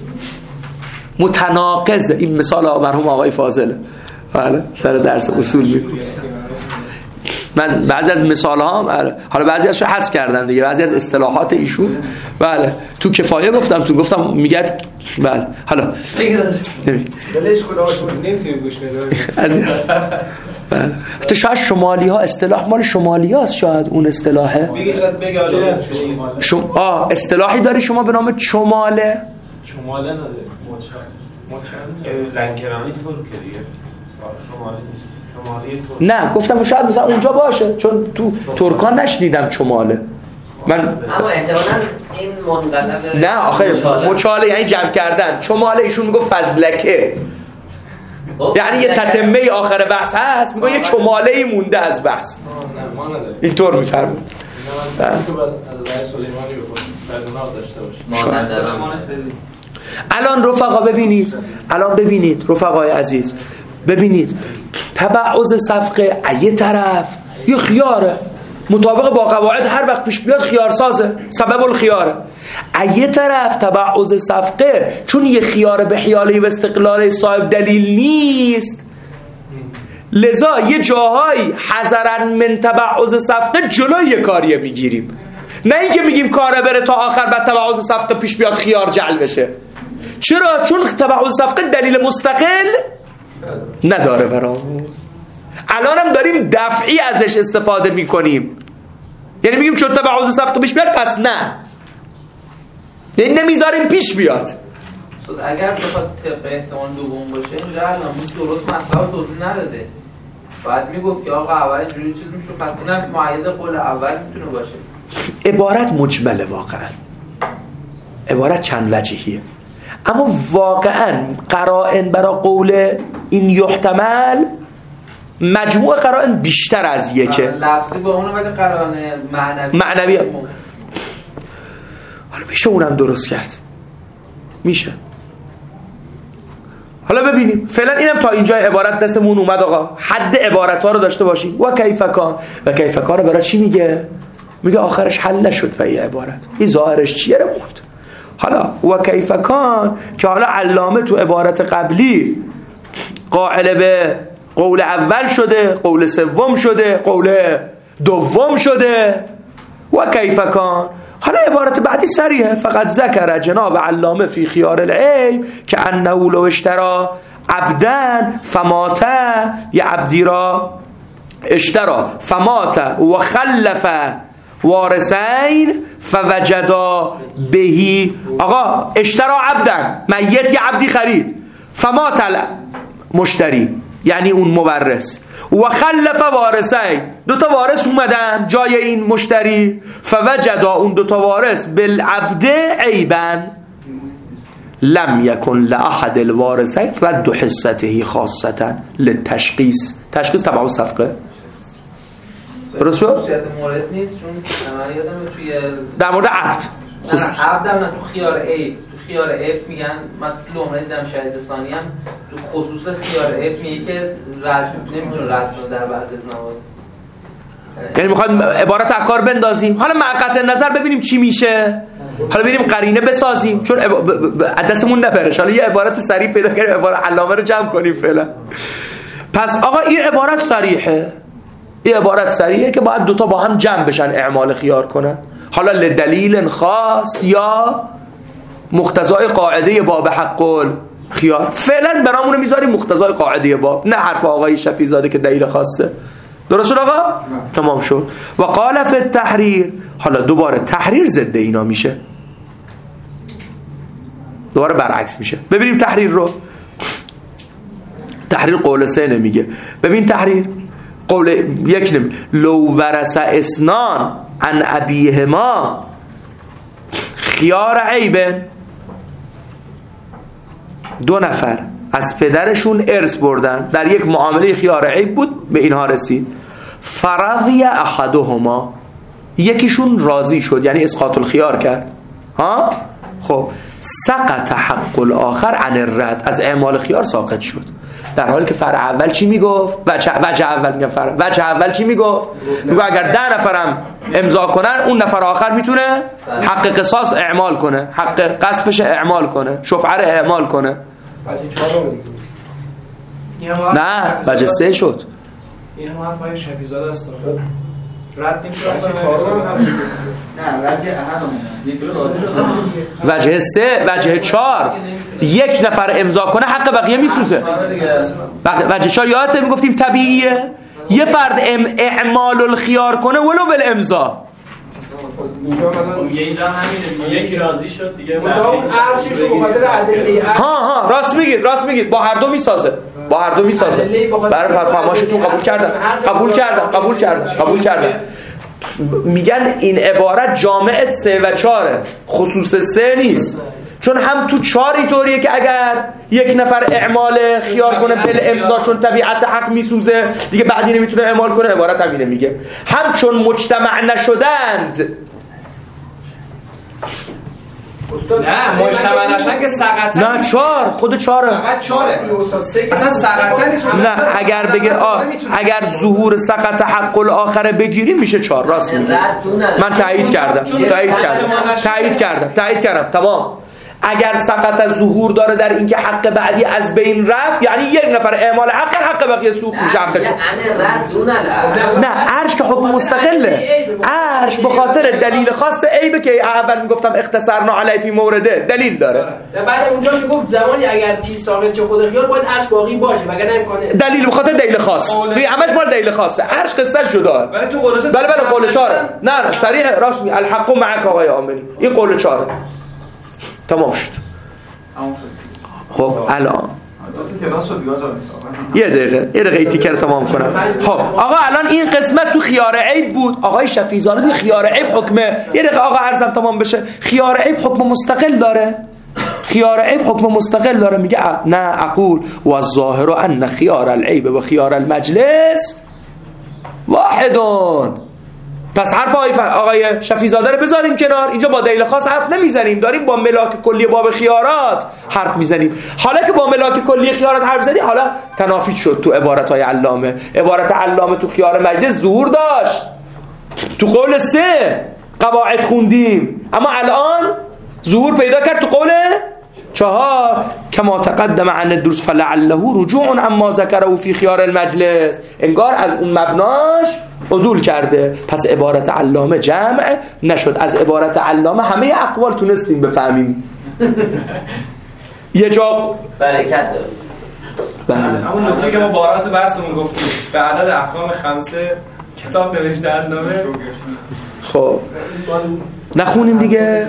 متناقضه. این مثال مرحوم آقای فاضله بله سر درس اصول میگفت. من بعضی از مثال ها حالا بعضی ازشو حذف کردم دیگه، بعضی از اصطلاحات ایشون بله تو کفایه گفتم، تو گفتم میگد بله حالا بلش کلاشون نمیتونیم گوش بدیم عزیز بله. تو شاید شمالی ها اصطلاح مال شمالی هاست، شاید اون اصطلاحه بگید بگید شما آه اصطلاحی داری شما به نام چماله؟ چماله نداره مچان لنکرانی طور که دیگه شمالی نیست. نه گفتم شاید مثلا اونجا باشه چون تو ترکان نشنیدم چماله. من اما احتمالاً این منقلب نه آخه مچاله یعنی جمع کردن. چماله ایشون میگه فضلکه، یعنی یه تتمه آخر بحث هست، میگه یه چماله ای مونده از بحث. اینطور میفرمود. الان رفقا ببینید، الان ببینید رفقای عزیز، ببینید تبعوض صفقه یه طرف یه خیاره مطابق با قواعد هر وقت پیش بیاد خیارسازه، سبب الخیاره. یه طرف تبعوض صفقه چون یه خیاره به حیاله و استقلال صاحب دلیل نیست، لذا یه جاهایی حذرا من تبعوض صفقه جلوی یه کاریه میگیریم، نه اینکه میگیم کاره بره تا آخر بعد تبعوض صفقه پیش بیاد خیار جعل بشه. چرا؟ چون تبعوض صفقه دلیل مستقل نداره برامون. الان هم داریم دفعی ازش استفاده میکنیم، یعنی میگیم چون تبعوض صفقه پیش بیاد پس نه، یعنی نمیذاریم پیش بیاد. اگر بخواد طبق احتمال دوم باشه اینجا الان درست مطلب توضیح نداده، بعد میگفت که آقا اول اینجوری چیز میشه پس اینم معید قول اول میتونه باشه. عبارت مجمله، واقعا عبارت چند وجهیه، اما واقعا قرائن برای قول این یحتمل مجموع قرائن بیشتر از یکه. لفظی با اون ولی قرائن معنوی معنوی حالا میشه اونم درست کرد، میشه. حالا ببینیم فعلا اینم تا اینجا عبارت دستمون اومد آقا، حد عبارت ها رو داشته باشیم. و کیفکان و کیفکان رو برای چی میگه؟ میگه آخرش حل نشد و این عبارت این ظاهرش چیه رو بود. حالا و کیفکان که حالا علامه تو عبارت قبلی قائل به قول اول شده، قول سوم شده، قول دوم شده. و کیفکان حالا عبارت بعدی صریحه، فقط ذکر جناب علامه فی خیار العیب که انه لو اشترا عبدن فمات، یا عبدی را اشترا فمات و خلف وارثین فوجدا بهی. آقا اشترا عبدن، میت یه عبدی خرید، فمات مشتری یعنی اون مورث، و خلف وارثین دو تا وارث اومدن جای این مشتری، فوجدا اون دو تا وارث بالعبد عیبن، لم یکن لأحد الوارثین رد حصته خاصتا للتشخیص. تشخیص تبع صفقه درست شد؟ خصوصیت مورد نیست چون من یادمه توی در مورد عقد نه عقد هم نه تو خیار عیب تو خیار عیب میگن من تو لومه دیدم شاهد ثانی هم تو خصوص خیار عیب میگه که رد نمیتونه رد کنه در بعضی از موارد. یعنی میخوایم عبارت اکار بندازیم حالا معقط نظر ببینیم چی میشه، حالا ببینیم قرینه بسازیم چون دستمون نپرش، حالا یه عبارت صریح پیدا کنیم عبارت علامه رو جمع کنیم فعلا. پس آقا این عبارت صریحه، این عبارت صریحه که باید دوتا با هم جمع بشن اعمال خیار کنن، حالا لدلیل خاص یا مقتضای قاعده باب حق خیار. فعلا برامون رو میذاریم مقتضای قاعده باب، نه حرف آقای شفیع زاده که دلیل خاصه. درست شد آقا؟ تمام شد. و قال فی التحریر، حالا دوباره تحریر ضد اینا میشه، دوباره برعکس میشه. ببینیم تحریر رو. تحریر قول سه نمیگه. ببین تحریر قول یک نمی لو ورث اسنان عن ابیهما خیار عیبن، دو نفر از پدرشون ارث بردن، در یک معامله خیار عیب بود به اینها رسید. فرضی احدهما، یکیشون راضی شد یعنی اسقاط الخیار کرد ها، خب سقط حق الاخر عن الرد، از اعمال خیار ساقط شد، در حالی که فرع اول چی میگفت؟ وجه وجه اول میگم فرع وجه اول چی میگفت؟ میگه اگر ده نفرم امضا کنن اون نفر آخر میتونه حق قصاص اعمال کنه، حق قصبش اعمال کنه، شفعه اعمال کنه. پس این چهار رو نه وجه سه شد. این هم حرف های شفیزاده است رد نمی‌کنه. نه وجه اهم وجه سه وجه چهار یک نفر امضا کنه حق بقیه میسوزه. وجه چهار یادت میگفتیم طبیعیه، یه فرد ام اعمال الخیار کنه ولو بالامضا. اینجا همینه، یکی راضی شد دیگه اون ارشش رو بخاطر ادله ها ها راست میگید راست میگید با هر دو میسازه، با هر دو میسازه. برای فرماشتون قبول کردم قبول کردم قبول کردم قبول کردم میگن این عبارت جامع سه و چاره، خصوص سه نیست، چون هم تو چاری طوریه که اگر یک نفر اعمال خیار کنه بل امضا چون طبیعت حق میسوزه دیگه بعدی نمیتونه اعمال کنه، عبارت همینه میگه. هم چون مجتمع نشدند، نه مجتمع نشن که سقطن، نه چهار خود چهاره فقط چهاره استاد سه اصلا سقطن نیست. نه اگر بگه آه اگر ظهور سقط حق الاخره بگیریم میشه چهار. راست میگه، من تایید کردم تایید کردم تایید کردم تایید کردم تمام. اگر سقط از ظهور داره در اینکه حق بعدی از بین رفت یعنی یک نفر اعمال حق حق بقیه سوق میشه حقش. نه عرش که حکم مستقله، عرش به خاطر دلیل خاص عیبه که اول میگفتم اختصرنا علی فی مورده دلیل داره. بعد اونجا میگفت زمانی اگر چیز ثابت چه خود خیال باید عرش باقی باشه وگرنه امکانه دلیل به خاطر دلیل خاص بی همش مال دلیل خاصه. عرش قصه جدا ولی تو قول بله بله قول چهاره. نه نه صریح راست می الحق معک آقای عاملی، این قول چهاره. تمام شد. خب الان یه دقیقه یه دقیقه این تیکر تمام کنم. خب آقا الان این قسمت تو خیار عیب بود، آقای شفیع زاده بی خیار عیب حکمه. یه دقیقه آقا عرضم تمام بشه. خیار عیب حکم مستقل داره، خیار عیب حکم مستقل داره. میگه نه اقول و الظاهر ان خیار العیب و خیار المجلس واحدون. پس حرف آقای شفیع زاده رو بذاریم کنار، اینجا با دلیل خاص حرف نمیزنیم، داریم با ملاک کلی باب خیارات حرف میزنیم. حالا که با ملاک کلی خیارات حرف زدی حالا تنافی شد تو عبارت های علامه. عبارت علامه تو خیار مجلس ظهور داشت، تو قول سه قواعد خوندیم، اما الان ظهور پیدا کرد تو قول چهار کما تقدم عن الدروس فلعله رجوع عما ذکره فی خیار المجلس، انگار از اون مبناش عدول کرده. پس عبارت علامه جمع نشد، از عبارت علامه همه اقوال تونستیم بفهمیم. یه جا برکت داره. بله همون نکته که ما بارات بحثمون گفتیم به عدد احکام خمسه کتاب نوشته علامه. خب نخونیم دیگه،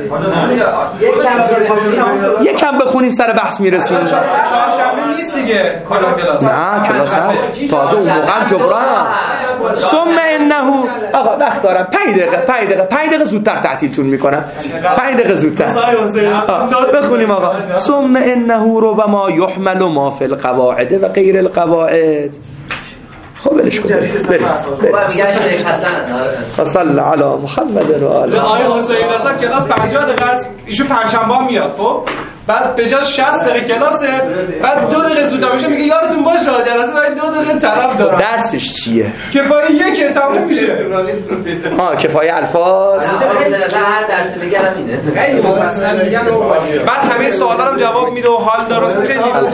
یک کم بخونیم سر بحث میرسیم. چهارشنبه نیست دیگه کلا کلاس، نه کلاس هست تازه اون موقع جبران ثم انه آقا وقت دارم پنج دقیقه پنج دقیقه پنج دقیقه زودتر تعطیلتون میکنم پنج دقیقه زودتر بخونیم آقا ثم انه ربما يحمل ما في القواعد و غیر القواعد. خب برش کن میگن شیخ حسن صلی علی محمد و آله. آقای حسین اصلا کلاس پنجاه دقیقه است، ایشون پنجشنبه میاد خب بعد به جاش شصت دقیقه کلاسه، بعد دو دقیقه زودتر میشه میگه یادتون باشه جلسه بعد دو دقیقه طلب دارم. درسش چیه؟ کفایه یک تموم میشه. ها کفایه الفاظ. هر درس دیگه همینه. خیلی مفصل میگن. بعد همه سوالا رو جواب میده و حال داره. خیلی